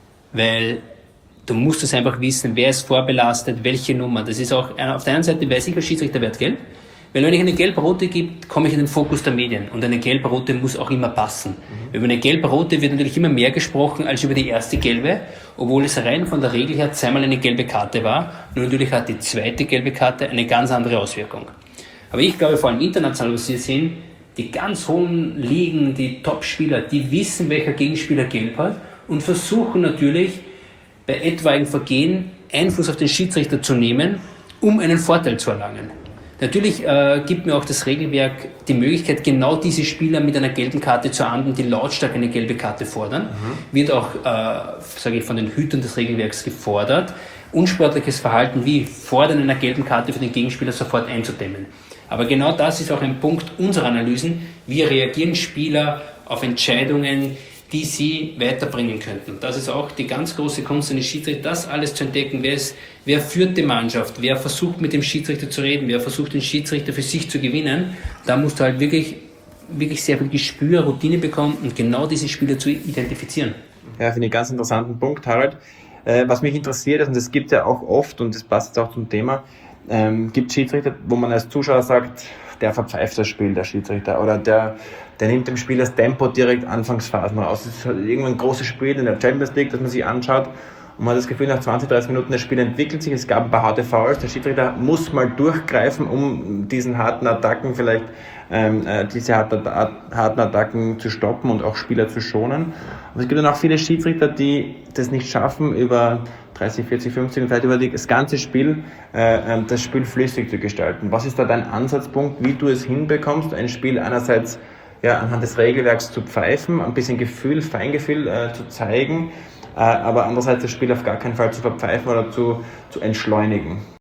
weil du musst es einfach wissen, wer ist vorbelastet, welche Nummer. Das ist auch, auf der einen Seite weiß ich als Schiedsrichter, wer hat gelb, weil wenn ich eine gelb-rote gibt, komme ich in den Fokus der Medien und eine gelb-rote muss auch immer passen. Mhm. Über eine gelb-rote wird natürlich immer mehr gesprochen als über die erste gelbe, obwohl es rein von der Regel her zweimal eine gelbe Karte war. Nur natürlich hat die zweite gelbe Karte eine ganz andere Auswirkung. Aber ich glaube, vor allem international, was wir sehen, die ganz hohen Ligen, die Top-Spieler, die wissen, welcher Gegenspieler gelb hat und versuchen natürlich bei etwaigen Vergehen Einfluss auf den Schiedsrichter zu nehmen, um einen Vorteil zu erlangen. Natürlich äh, gibt mir auch das Regelwerk die Möglichkeit, genau diese Spieler mit einer gelben Karte zu ahnden, die lautstark eine gelbe Karte fordern. Mhm. Wird auch, äh, sage ich, von den Hütern des Regelwerks gefordert, unsportliches Verhalten wie Fordern einer gelben Karte für den Gegenspieler sofort einzudämmen. Aber genau das ist auch ein Punkt unserer Analysen. Wie reagieren Spieler auf Entscheidungen, die sie weiterbringen könnten? Und das ist auch die ganz große Kunst eines Schiedsrichters, das alles zu entdecken. Wer, ist, wer führt die Mannschaft? Wer versucht mit dem Schiedsrichter zu reden? Wer versucht den Schiedsrichter für sich zu gewinnen? Da musst du halt wirklich, wirklich sehr viel Gespür, Routine bekommen und genau diese Spieler zu identifizieren. Ja, finde ich einen ganz interessanten Punkt, Harald. Äh, was mich interessiert ist, und das gibt ja auch oft, und das passt jetzt auch zum Thema, Ähm, gibt Schiedsrichter, wo man als Zuschauer sagt, der verpfeift das Spiel, der Schiedsrichter, oder der, der nimmt dem Spiel das Tempo direkt Anfangsphasen raus. Es ist halt irgendwann ein großes Spiel in der Champions League, das man sich anschaut und man hat das Gefühl, nach zwanzig, dreißig Minuten das Spiel entwickelt sich, es gab ein paar harte Fouls, der Schiedsrichter muss mal durchgreifen, um diesen harten Attacken vielleicht, ähm, äh, diese harten, harten Attacken zu stoppen und auch Spieler zu schonen. Aber es gibt dann auch viele Schiedsrichter, die das nicht schaffen, über dreißig, vierzig, fünfzig, vielleicht über das ganze Spiel, äh, das Spiel flüssig zu gestalten. Was ist da dein Ansatzpunkt, wie du es hinbekommst, ein Spiel einerseits ja, anhand des Regelwerks zu pfeifen, ein bisschen Gefühl, Feingefühl äh, zu zeigen, äh, aber andererseits das Spiel auf gar keinen Fall zu verpfeifen oder zu, zu entschleunigen?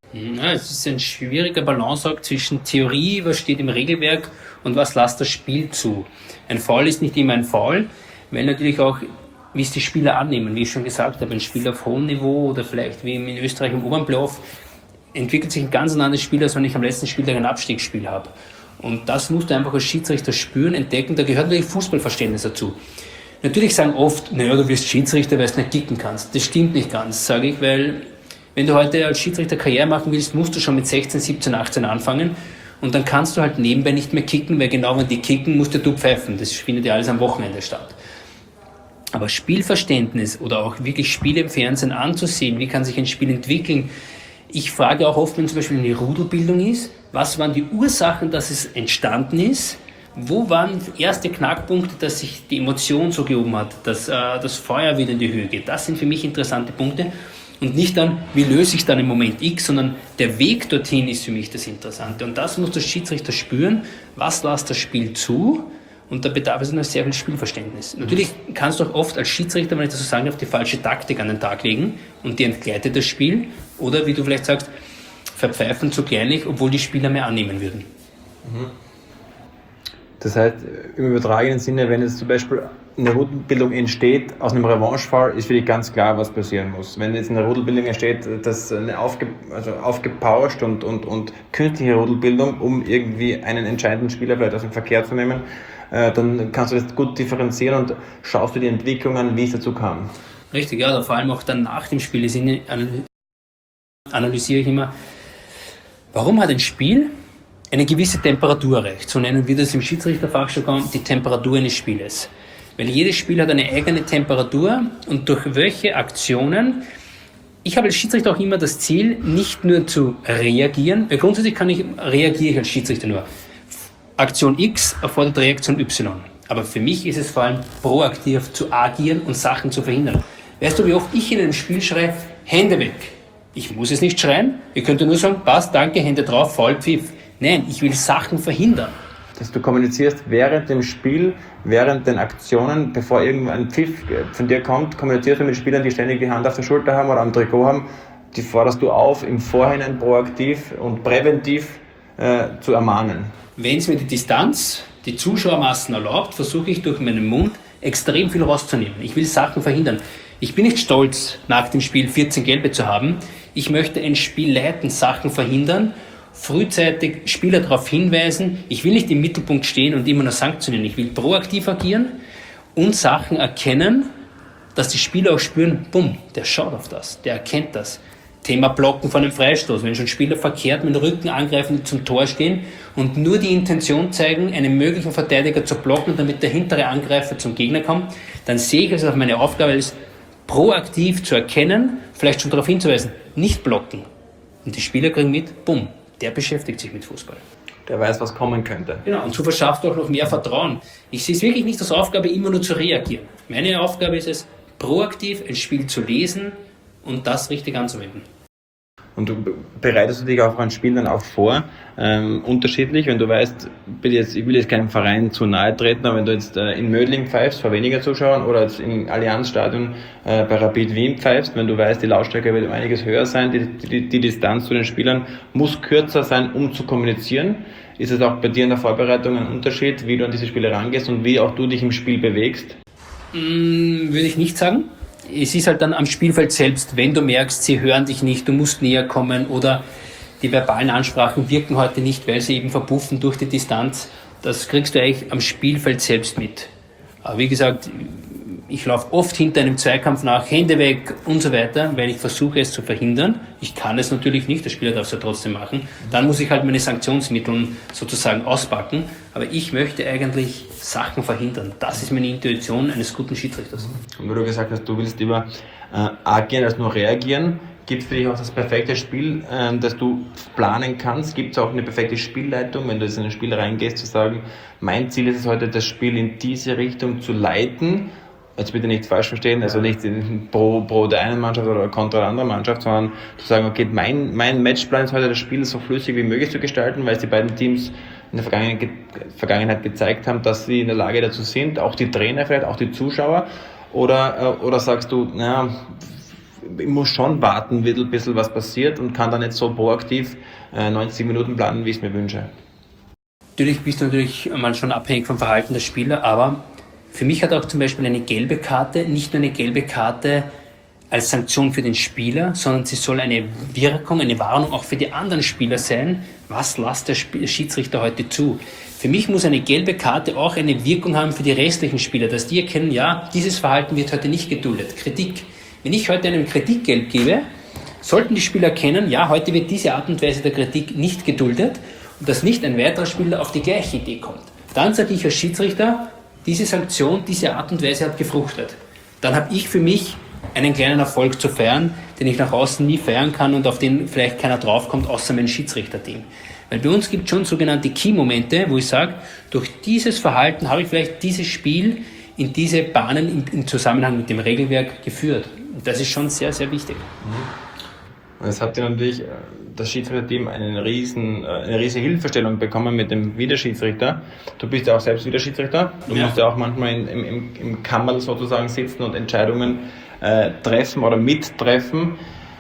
Ja, es ist ein schwieriger Balanceakt zwischen Theorie, was steht im Regelwerk und was lässt das Spiel zu. Ein Foul ist nicht immer ein Foul, weil natürlich auch, wie es die Spieler annehmen, wie ich schon gesagt habe, ein Spiel auf hohem Niveau oder vielleicht wie in Österreich im oberen Playoff, entwickelt sich ein ganz anderes Spiel, als wenn ich am letzten Spieltag ein Abstiegsspiel habe. Und das musst du einfach als Schiedsrichter spüren, entdecken, da gehört natürlich Fußballverständnis dazu. Natürlich sagen oft, naja, du wirst Schiedsrichter, weil du nicht kicken kannst. Das stimmt nicht ganz, sage ich, weil wenn du heute als Schiedsrichter Karriere machen willst, musst du schon mit sechzehn, siebzehn, achtzehn anfangen und dann kannst du halt nebenbei nicht mehr kicken, weil genau wenn die kicken, musst du pfeifen. Das findet ja alles am Wochenende statt. Aber Spielverständnis oder auch wirklich Spiele im Fernsehen anzusehen, wie kann sich ein Spiel entwickeln. Ich frage auch oft, wenn zum Beispiel eine Rudelbildung ist, was waren die Ursachen, dass es entstanden ist? Wo waren erste Knackpunkte, dass sich die Emotion so gehoben hat, dass äh, das Feuer wieder in die Höhe geht? Das sind für mich interessante Punkte. Und nicht dann, wie löse ich es dann im Moment X, sondern der Weg dorthin ist für mich das Interessante. Und das muss der Schiedsrichter spüren, was lässt das Spiel zu? Und da bedarf es noch sehr viel Spielverständnis. Natürlich kannst du auch oft als Schiedsrichter, wenn ich das so sagen darf, die falsche Taktik an den Tag legen und die entgleitet das Spiel. Oder wie du vielleicht sagst, verpfeifen zu kleinlich, obwohl die Spieler mehr annehmen würden. Das heißt, im übertragenen Sinne, wenn jetzt zum Beispiel eine Rudelbildung entsteht aus einem Revanchefall, ist für dich ganz klar, was passieren muss. Wenn jetzt eine Rudelbildung entsteht, dass eine aufge, also aufgepauscht und, und, und künstliche Rudelbildung, um irgendwie einen entscheidenden Spieler vielleicht aus dem Verkehr zu nehmen, äh, dann kannst du das gut differenzieren und schaust du die Entwicklung an, wie es dazu kam. Richtig, ja, vor allem auch dann nach dem Spiel analysiere ich immer, warum hat ein Spiel eine gewisse Temperatur erreicht. So nennen wir das im Schiedsrichterfachjargon die Temperatur eines Spieles. Weil jedes Spiel hat eine eigene Temperatur und durch welche Aktionen, ich habe als Schiedsrichter auch immer das Ziel, nicht nur zu reagieren, weil grundsätzlich kann ich, reagiere ich als Schiedsrichter nur. Aktion X erfordert Reaktion Y. Aber für mich ist es vor allem proaktiv zu agieren und Sachen zu verhindern. Weißt du, wie oft ich in einem Spiel schreie, Hände weg. Ich muss es nicht schreien, ihr könnt nur sagen, passt, danke, Hände drauf, Foul, Pfiff. Nein, ich will Sachen verhindern. Dass du kommunizierst während dem Spiel, während den Aktionen, bevor irgendein Pfiff von dir kommt, kommunizierst du mit Spielern, die ständig die Hand auf der Schulter haben oder am Trikot haben, die forderst du auf, im Vorhinein proaktiv und präventiv äh, zu ermahnen. Wenn es mir die Distanz, die Zuschauermassen erlaubt, versuche ich durch meinen Mund extrem viel rauszunehmen. Ich will Sachen verhindern. Ich bin nicht stolz, nach dem Spiel vierzehn Gelbe zu haben. Ich möchte ein Spiel leiten, Sachen verhindern, frühzeitig Spieler darauf hinweisen. Ich will nicht im Mittelpunkt stehen und immer nur sanktionieren. Ich will proaktiv agieren und Sachen erkennen, dass die Spieler auch spüren, bumm, der schaut auf das, der erkennt das. Thema Blocken von einem Freistoß. Wenn schon Spieler verkehrt mit dem Rücken angreifen, die zum Tor stehen und nur die Intention zeigen, einen möglichen Verteidiger zu blocken, damit der hintere Angreifer zum Gegner kommt, dann sehe ich es als meine Aufgabe, ist proaktiv zu erkennen, vielleicht schon darauf hinzuweisen, nicht blocken. Und die Spieler kriegen mit, bumm, der beschäftigt sich mit Fußball. Der weiß, was kommen könnte. Genau, und so verschafft auch noch mehr Vertrauen. Ich sehe es wirklich nicht als Aufgabe, immer nur zu reagieren. Meine Aufgabe ist es, proaktiv ein Spiel zu lesen und das richtig anzuwenden. Und du bereitest du dich auch auf ein Spiel dann auch vor, ähm, unterschiedlich, wenn du weißt, bitte jetzt, ich will jetzt keinem Verein zu nahe treten, aber wenn du jetzt äh, in Mödling pfeifst, vor weniger Zuschauern, oder jetzt im Allianzstadion äh, bei Rapid Wien pfeifst, wenn du weißt, die Lautstärke wird um einiges höher sein, die, die, die Distanz zu den Spielern muss kürzer sein, um zu kommunizieren. Ist es auch bei dir in der Vorbereitung ein Unterschied, wie du an diese Spiele rangehst und wie auch du dich im Spiel bewegst? Mm, würde ich nicht sagen. Es ist halt dann am Spielfeld selbst, wenn du merkst, sie hören dich nicht, du musst näher kommen oder die verbalen Ansprachen wirken heute nicht, weil sie eben verpuffen durch die Distanz. Das kriegst du eigentlich am Spielfeld selbst mit. Aber wie gesagt, ich laufe oft hinter einem Zweikampf nach, Hände weg und so weiter, weil ich versuche es zu verhindern. Ich kann es natürlich nicht, der Spieler darf es ja trotzdem machen. Dann muss ich halt meine Sanktionsmittel sozusagen auspacken. Aber ich möchte eigentlich Sachen verhindern. Das ist meine Intuition eines guten Schiedsrichters. Und weil du gesagt hast, du willst lieber äh, agieren als nur reagieren, gibt es für dich auch das perfekte Spiel, äh, das du planen kannst? Gibt es auch eine perfekte Spielleitung, wenn du jetzt in ein Spiel reingehst, zu sagen, mein Ziel ist es heute, das Spiel in diese Richtung zu leiten? Jetzt bitte nicht falsch verstehen, also nicht pro, pro der einen Mannschaft oder kontra der anderen Mannschaft, sondern zu sagen, okay, mein, mein Matchplan ist heute, das Spiel so flüssig wie möglich zu gestalten, weil es die beiden Teams in der Vergangenheit, Vergangenheit gezeigt haben, dass sie in der Lage dazu sind, auch die Trainer vielleicht, auch die Zuschauer, oder, oder sagst du, naja, ich muss schon warten, wie ein bisschen was passiert und kann dann nicht so proaktiv äh, neunzig Minuten planen, wie ich es mir wünsche. Natürlich bist du natürlich mal schon abhängig vom Verhalten der Spieler, aber für mich hat auch zum Beispiel eine gelbe Karte nicht nur eine gelbe Karte als Sanktion für den Spieler, sondern sie soll eine Wirkung, eine Warnung auch für die anderen Spieler sein. Was lässt der Schiedsrichter heute zu? Für mich muss eine gelbe Karte auch eine Wirkung haben für die restlichen Spieler, dass die erkennen, ja, dieses Verhalten wird heute nicht geduldet. Kritik. Wenn ich heute einem Kritikgelb gebe, sollten die Spieler erkennen, ja, heute wird diese Art und Weise der Kritik nicht geduldet und dass nicht ein weiterer Spieler auf die gleiche Idee kommt. Dann sage ich als Schiedsrichter, diese Sanktion, diese Art und Weise hat gefruchtet. Dann habe ich für mich einen kleinen Erfolg zu feiern, den ich nach außen nie feiern kann und auf den vielleicht keiner draufkommt, außer mein Schiedsrichterteam. Weil bei uns gibt es schon sogenannte Key-Momente, wo ich sage, durch dieses Verhalten habe ich vielleicht dieses Spiel in diese Bahnen im, im Zusammenhang mit dem Regelwerk geführt. Und das ist schon sehr, sehr wichtig. Und jetzt habt ihr natürlich das Schiedsrichterteam eine riesen, eine riesige Hilfestellung bekommen mit dem Videoschiedsrichter. Du bist ja auch selbst Videoschiedsrichter. Du ja. musst ja auch manchmal in, im, im, im Kammerl sozusagen sitzen und Entscheidungen äh, treffen oder mittreffen.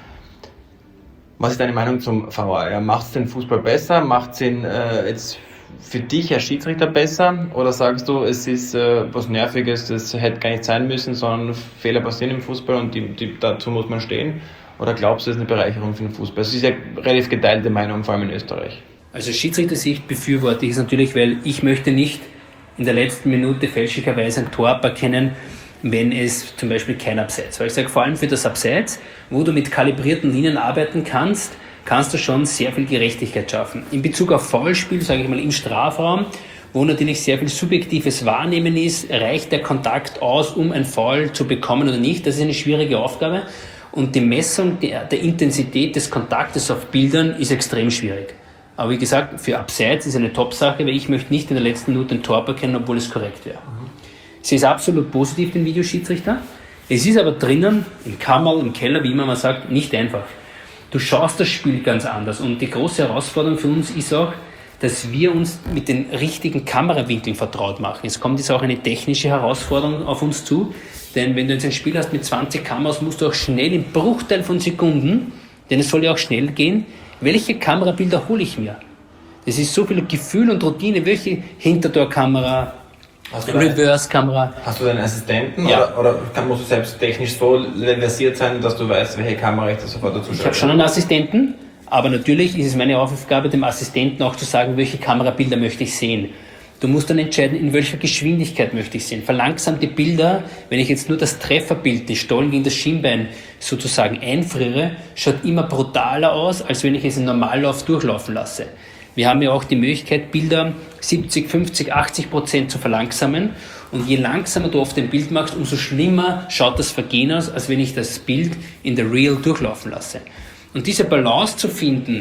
Was ist deine Meinung zum V A R? Macht es den Fußball besser? Macht es ihn äh, jetzt für dich als Schiedsrichter besser? Oder sagst du, es ist äh, was Nerviges, das hätte gar nicht sein müssen, sondern Fehler passieren im Fußball und die, die, dazu muss man stehen? Oder glaubst du, das ist eine Bereicherung für den Fußball? Es ist ja relativ geteilte Meinung, vor allem in Österreich. Also Schiedsrichter-Sicht befürworte ich es natürlich, weil ich möchte nicht in der letzten Minute fälschlicherweise ein Tor erkennen, wenn es zum Beispiel kein Abseits. Weil ich sage, vor allem für das Abseits, wo du mit kalibrierten Linien arbeiten kannst, kannst du schon sehr viel Gerechtigkeit schaffen. In Bezug auf Foulspiel, sage ich mal, im Strafraum, wo natürlich sehr viel subjektives Wahrnehmen ist, reicht der Kontakt aus, um ein Foul zu bekommen oder nicht? Das ist eine schwierige Aufgabe. Und die Messung der, der Intensität des Kontaktes auf Bildern ist extrem schwierig. Aber wie gesagt, für Abseits ist eine Top-Sache, weil ich möchte nicht in der letzten Minute ein Tor erkennen, obwohl es korrekt wäre. Mhm. Sie ist absolut positiv, den Videoschiedsrichter. Es ist aber drinnen, im Kammerl, im Keller, wie immer man sagt, nicht einfach. Du schaust das Spiel ganz anders. Und die große Herausforderung für uns ist auch, dass wir uns mit den richtigen Kamerawinkeln vertraut machen. Es kommt jetzt auch eine technische Herausforderung auf uns zu, denn wenn du jetzt ein Spiel hast mit zwanzig Kameras, musst du auch schnell im Bruchteil von Sekunden, denn es soll ja auch schnell gehen, welche Kamerabilder hole ich mir? Das ist so viel Gefühl und Routine, welche Hintertorkamera, Reverse-Kamera. Hast du deinen Assistenten ja. oder, oder kann, musst du selbst technisch so versiert sein, dass du weißt, welche Kamera ich da sofort dazu schaue? Ich habe schon einen Assistenten, aber natürlich ist es meine Aufgabe, dem Assistenten auch zu sagen, welche Kamerabilder möchte ich sehen. Du musst dann entscheiden, in welcher Geschwindigkeit möchte ich sehen. Verlangsamte Bilder, wenn ich jetzt nur das Trefferbild, die Stollen gegen das Schienbein sozusagen einfriere, schaut immer brutaler aus, als wenn ich es im Normallauf durchlaufen lasse. Wir haben ja auch die Möglichkeit, Bilder siebzig, fünfzig, achtzig Prozent zu verlangsamen. Und je langsamer du auf dem Bild machst, umso schlimmer schaut das Vergehen aus, als wenn ich das Bild in der Real durchlaufen lasse. Und diese Balance zu finden,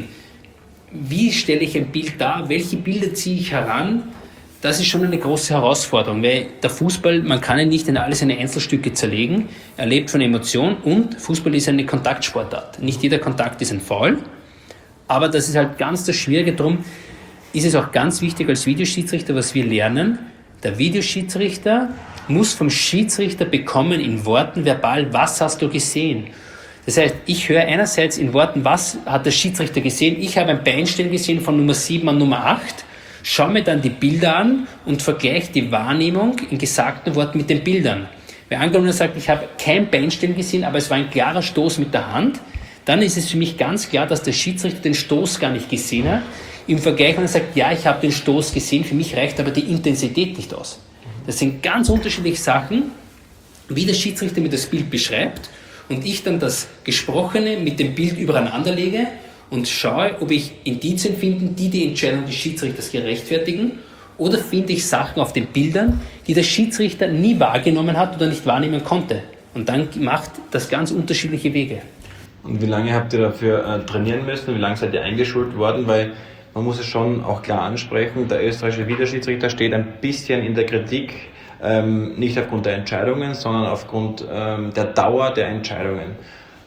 wie stelle ich ein Bild dar, welche Bilder ziehe ich heran, das ist schon eine große Herausforderung, weil der Fußball, man kann ihn nicht in alle seine Einzelstücke zerlegen, er lebt von Emotion und Fußball ist eine Kontaktsportart. Nicht jeder Kontakt ist ein Foul, aber das ist halt ganz das Schwierige. Darum ist es auch ganz wichtig als Videoschiedsrichter, was wir lernen, der Videoschiedsrichter muss vom Schiedsrichter bekommen in Worten verbal, was hast du gesehen? Das heißt, ich höre einerseits in Worten, was hat der Schiedsrichter gesehen? Ich habe ein Beinstellen gesehen von Nummer sieben an Nummer acht, schaue mir dann die Bilder an und vergleiche die Wahrnehmung in gesagten Worten mit den Bildern. Wer angenommen sagt, ich habe kein Beinstellen gesehen, aber es war ein klarer Stoß mit der Hand, dann ist es für mich ganz klar, dass der Schiedsrichter den Stoß gar nicht gesehen hat. Im Vergleich, wenn er sagt, ja, ich habe den Stoß gesehen, für mich reicht aber die Intensität nicht aus. Das sind ganz unterschiedliche Sachen, wie der Schiedsrichter mir das Bild beschreibt und ich dann das Gesprochene mit dem Bild übereinander lege und schaue, ob ich Indizien finde, die die Entscheidung des Schiedsrichters gerechtfertigen, oder finde ich Sachen auf den Bildern, die der Schiedsrichter nie wahrgenommen hat oder nicht wahrnehmen konnte. Und dann macht das ganz unterschiedliche Wege. Und wie lange habt ihr dafür äh, trainieren müssen? Wie lange seid ihr eingeschult worden? Weil man muss es schon auch klar ansprechen, der österreichische Videoschiedsrichter steht ein bisschen in der Kritik, ähm, nicht aufgrund der Entscheidungen, sondern aufgrund ähm, der Dauer der Entscheidungen.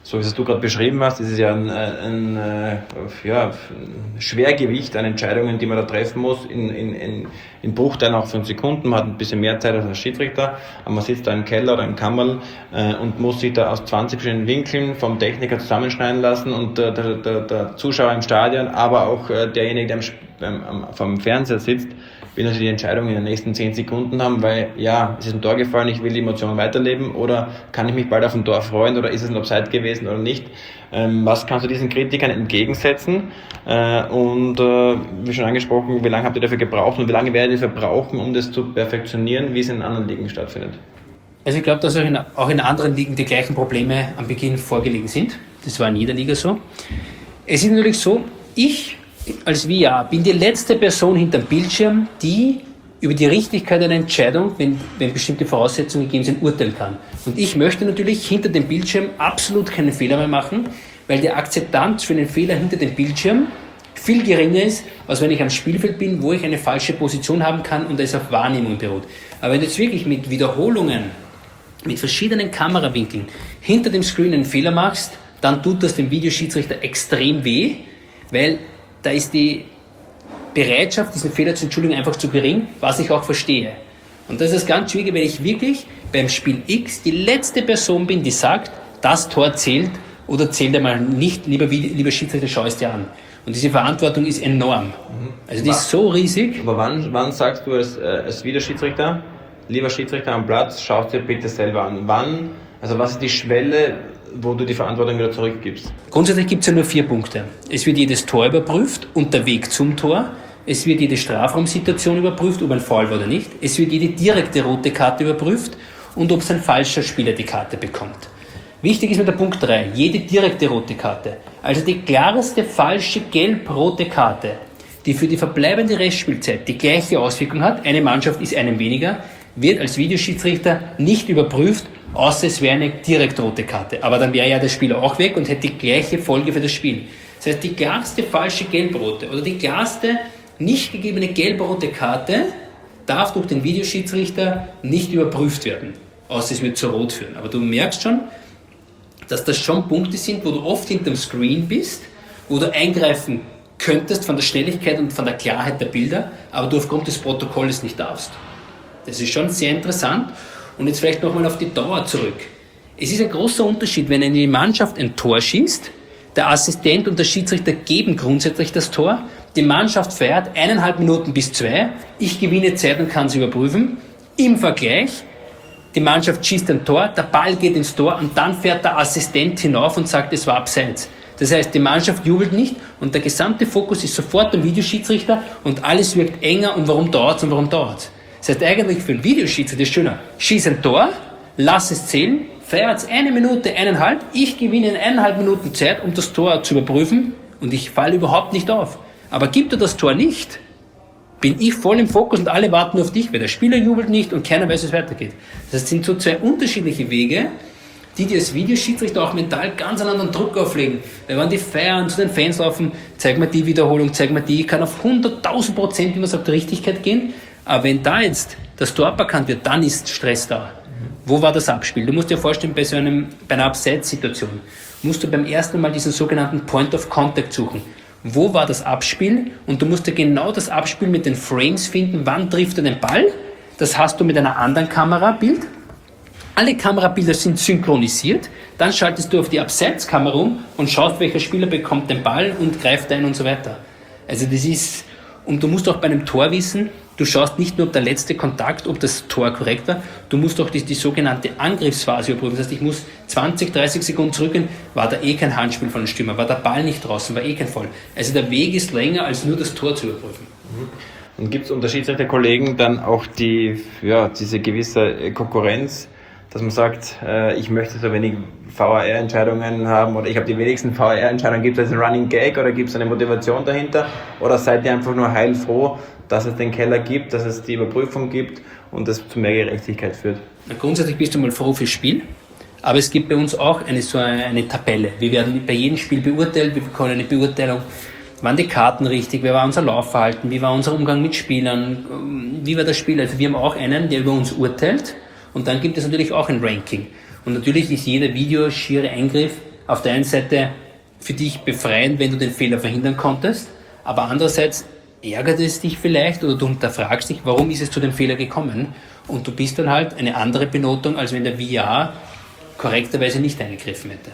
so wie es du gerade beschrieben hast, ist es ja ein, ein, ein, ja, ein Schwergewicht an Entscheidungen, die man da treffen muss, in, in, in, in Bruchteilen auch von Sekunden. Man hat ein bisschen mehr Zeit als ein Schiedsrichter, aber man sitzt da im Keller oder im Kammerl äh, und muss sich da aus zwanzig verschiedenen Winkeln vom Techniker zusammenschneiden lassen und äh, der, der, der Zuschauer im Stadion, aber auch äh, derjenige, der am, am, vom Fernseher sitzt, will natürlich die Entscheidung in den nächsten zehn Sekunden haben, weil ja, es ist ein Tor gefallen, ich will die Emotion weiterleben oder kann ich mich bald auf ein Tor freuen oder ist es ein Offside gewesen oder nicht. Ähm, was kannst du diesen Kritikern entgegensetzen? Äh, und äh, wie schon angesprochen, wie lange habt ihr dafür gebraucht und wie lange werdet ihr dafür brauchen, um das zu perfektionieren, wie es in anderen Ligen stattfindet? Also ich glaube, dass auch in, auch in anderen Ligen die gleichen Probleme am Beginn vorgelegen sind. Das war in jeder Liga so. Es ist natürlich so, ich als V R bin die letzte Person hinterm Bildschirm, die über die Richtigkeit einer Entscheidung, wenn, wenn bestimmte Voraussetzungen gegeben sind, urteilen kann. Und ich möchte natürlich hinter dem Bildschirm absolut keinen Fehler mehr machen, weil die Akzeptanz für einen Fehler hinter dem Bildschirm viel geringer ist, als wenn ich am Spielfeld bin, wo ich eine falsche Position haben kann und es auf Wahrnehmung beruht. Aber wenn du jetzt wirklich mit Wiederholungen, mit verschiedenen Kamerawinkeln hinter dem Screen einen Fehler machst, dann tut das dem Videoschiedsrichter extrem weh, weil da ist die Bereitschaft, diesen Fehler zu entschuldigen, einfach zu gering, was ich auch verstehe. Und das ist ganz schwierig, weil ich wirklich beim Spiel X die letzte Person bin, die sagt, das Tor zählt oder zählt einmal nicht, lieber, lieber Schiedsrichter, schau es dir an. Und diese Verantwortung ist enorm. Also die ist so riesig. Aber wann, wann sagst du als, äh, als Videoschiedsrichter, lieber Schiedsrichter am Platz, schau es dir bitte selber an. Wann, also was ist die Schwelle, wo du die Verantwortung wieder zurückgibst? Grundsätzlich gibt es ja nur vier Punkte. Es wird jedes Tor überprüft und der Weg zum Tor. Es wird jede Strafraumsituation überprüft, ob ein Foul war oder nicht. Es wird jede direkte rote Karte überprüft und ob es ein falscher Spieler die Karte bekommt. Wichtig ist mit der Punkt drei, jede direkte rote Karte. Also die klarste falsche gelb-rote Karte, die für die verbleibende Restspielzeit die gleiche Auswirkung hat, eine Mannschaft ist einem weniger, wird als Videoschiedsrichter nicht überprüft, außer es wäre eine direkt rote Karte. Aber dann wäre ja der Spieler auch weg und hätte die gleiche Folge für das Spiel. Das heißt, die klarste falsche gelb-rote oder die klarste nicht gegebene gelb-rote Karte darf durch den Videoschiedsrichter nicht überprüft werden, außer es wird zu rot führen. Aber du merkst schon, dass das schon Punkte sind, wo du oft hinterm Screen bist, wo du eingreifen könntest von der Schnelligkeit und von der Klarheit der Bilder, aber du aufgrund des Protokolls nicht darfst. Das ist schon sehr interessant. Und jetzt vielleicht nochmal auf die Dauer zurück. Es ist ein großer Unterschied, wenn eine Mannschaft ein Tor schießt, der Assistent und der Schiedsrichter geben grundsätzlich das Tor, die Mannschaft feiert eineinhalb Minuten bis zwei, ich gewinne Zeit und kann es überprüfen. Im Vergleich, die Mannschaft schießt ein Tor, der Ball geht ins Tor und dann fährt der Assistent hinauf und sagt, es war abseits. Das heißt, die Mannschaft jubelt nicht und der gesamte Fokus ist sofort am Videoschiedsrichter und alles wirkt enger und warum dauert es und warum dauert es. Das heißt eigentlich für einen Videoschiedsrichter ist schöner, schieß ein Tor, lass es zählen, feiert es eine Minute, eineinhalb, ich gewinne in eineinhalb Minuten Zeit, um das Tor zu überprüfen und ich falle überhaupt nicht auf. Aber gibt er das Tor nicht, bin ich voll im Fokus und alle warten auf dich, weil der Spieler jubelt nicht und keiner weiß, wie es weitergeht. Das sind so zwei unterschiedliche Wege, die dir als Videoschiedsrichter auch mental ganz einen anderen Druck auflegen. Weil wenn die feiern, zu den Fans laufen, zeig mir die Wiederholung, zeig mir die, kann auf hunderttausend Prozent, wie man sagt, der Richtigkeit gehen. Aber wenn da jetzt das Tor aberkannt wird, dann ist Stress da. Wo war das Abspiel? Du musst dir vorstellen, bei so einem, bei einer Abseits-Situation musst du beim ersten Mal diesen sogenannten Point of Contact suchen. Wo war das Abspiel? Und du musst dir genau das Abspiel mit den Frames finden, wann trifft er den Ball. Das hast du mit einer anderen Kamerabild. Alle Kamerabilder sind synchronisiert. Dann schaltest du auf die Abseitskamera um und schaust, welcher Spieler bekommt den Ball und greift ein und so weiter. Also das ist, und du musst auch bei einem Tor wissen, du schaust nicht nur, ob der letzte Kontakt, ob das Tor korrekt war, du musst auch die, die sogenannte Angriffsphase überprüfen. Das heißt, ich muss zwanzig, dreißig Sekunden zurückgehen, war da eh kein Handspiel von den Stürmer, war der Ball nicht draußen, war eh kein Foul. Also der Weg ist länger, als nur das Tor zu überprüfen. Und gibt es unter Schiedsrichterkollegen dann auch die, ja, diese gewisse Konkurrenz, dass man sagt, äh, ich möchte so wenig V A R-Entscheidungen haben oder ich habe die wenigsten V A R-Entscheidungen. Gibt es einen Running Gag oder gibt es eine Motivation dahinter? Oder seid ihr einfach nur heilfroh, dass es den Keller gibt, dass es die Überprüfung gibt und das zu mehr Gerechtigkeit führt? Na, grundsätzlich bist du mal froh fürs Spiel, aber es gibt bei uns auch eine, so eine, eine Tabelle. Wir werden bei jedem Spiel beurteilt, wir bekommen eine Beurteilung. Waren die Karten richtig? Wie war unser Laufverhalten? Wie war unser Umgang mit Spielern? Wie war das Spiel? Also wir haben auch einen, der über uns urteilt. Und dann gibt es natürlich auch ein Ranking. Und natürlich ist jeder videoschiere Eingriff auf der einen Seite für dich befreiend, wenn du den Fehler verhindern konntest, aber andererseits ärgert es dich vielleicht oder du hinterfragst dich, warum ist es zu dem Fehler gekommen, und du bist dann halt eine andere Benotung, als wenn der V R korrekterweise nicht eingegriffen hätte.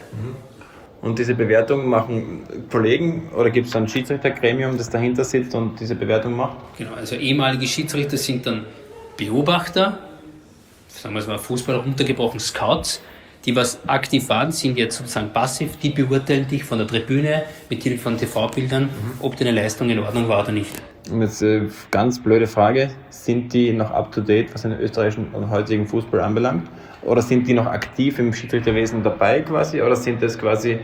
Und diese Bewertung machen Kollegen oder gibt es ein Schiedsrichtergremium, das dahinter sitzt und diese Bewertung macht? Genau, also ehemalige Schiedsrichter sind dann Beobachter, sagen wir es mal Fußball runtergebrochen, Scouts, die was aktiv waren, sind jetzt sozusagen passiv, die beurteilen dich von der Tribüne mit Hilfe von T V-Bildern, mhm. ob deine Leistung in Ordnung war oder nicht. Und jetzt äh, ganz blöde Frage, sind die noch up-to-date, was den österreichischen und heutigen Fußball anbelangt? Oder sind die noch aktiv im Schiedsrichterwesen dabei quasi? Oder sind das quasi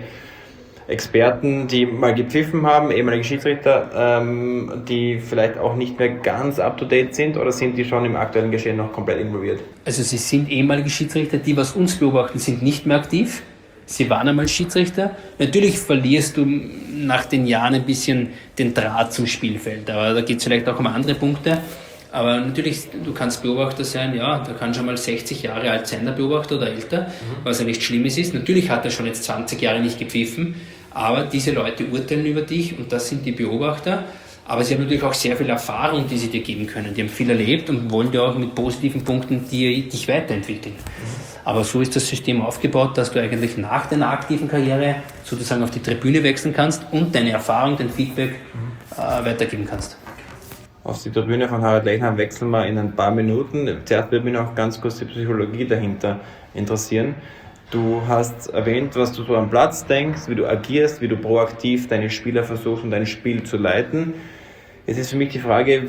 Experten, die mal gepfiffen haben, ehemalige Schiedsrichter, ähm, die vielleicht auch nicht mehr ganz up-to-date sind? Oder sind die schon im aktuellen Geschehen noch komplett involviert? Also sie sind ehemalige Schiedsrichter, die was uns beobachten, sind nicht mehr aktiv. Sie waren einmal Schiedsrichter. Natürlich verlierst du nach den Jahren ein bisschen den Draht zum Spielfeld. Aber da geht es vielleicht auch um andere Punkte. Aber natürlich, du kannst Beobachter sein, ja, da kann schon mal sechzig Jahre alt sein, der Beobachter oder älter, mhm. was ja nichts Schlimmes ist. Natürlich hat er schon jetzt zwanzig Jahre nicht gepfiffen, aber diese Leute urteilen über dich und das sind die Beobachter. Aber sie haben natürlich auch sehr viel Erfahrung, die sie dir geben können. Die haben viel erlebt und wollen dir auch mit positiven Punkten die, dich weiterentwickeln. Mhm. Aber so ist das System aufgebaut, dass du eigentlich nach deiner aktiven Karriere sozusagen auf die Tribüne wechseln kannst und deine Erfahrung, dein Feedback mhm. äh, weitergeben kannst. Auf die Tribüne von Harald Lechner wechseln wir in ein paar Minuten. Zuerst würde mich noch ganz kurz die Psychologie dahinter interessieren. Du hast erwähnt, was du so am Platz denkst, wie du agierst, wie du proaktiv deine Spieler versuchst, um dein Spiel zu leiten. Jetzt ist für mich die Frage,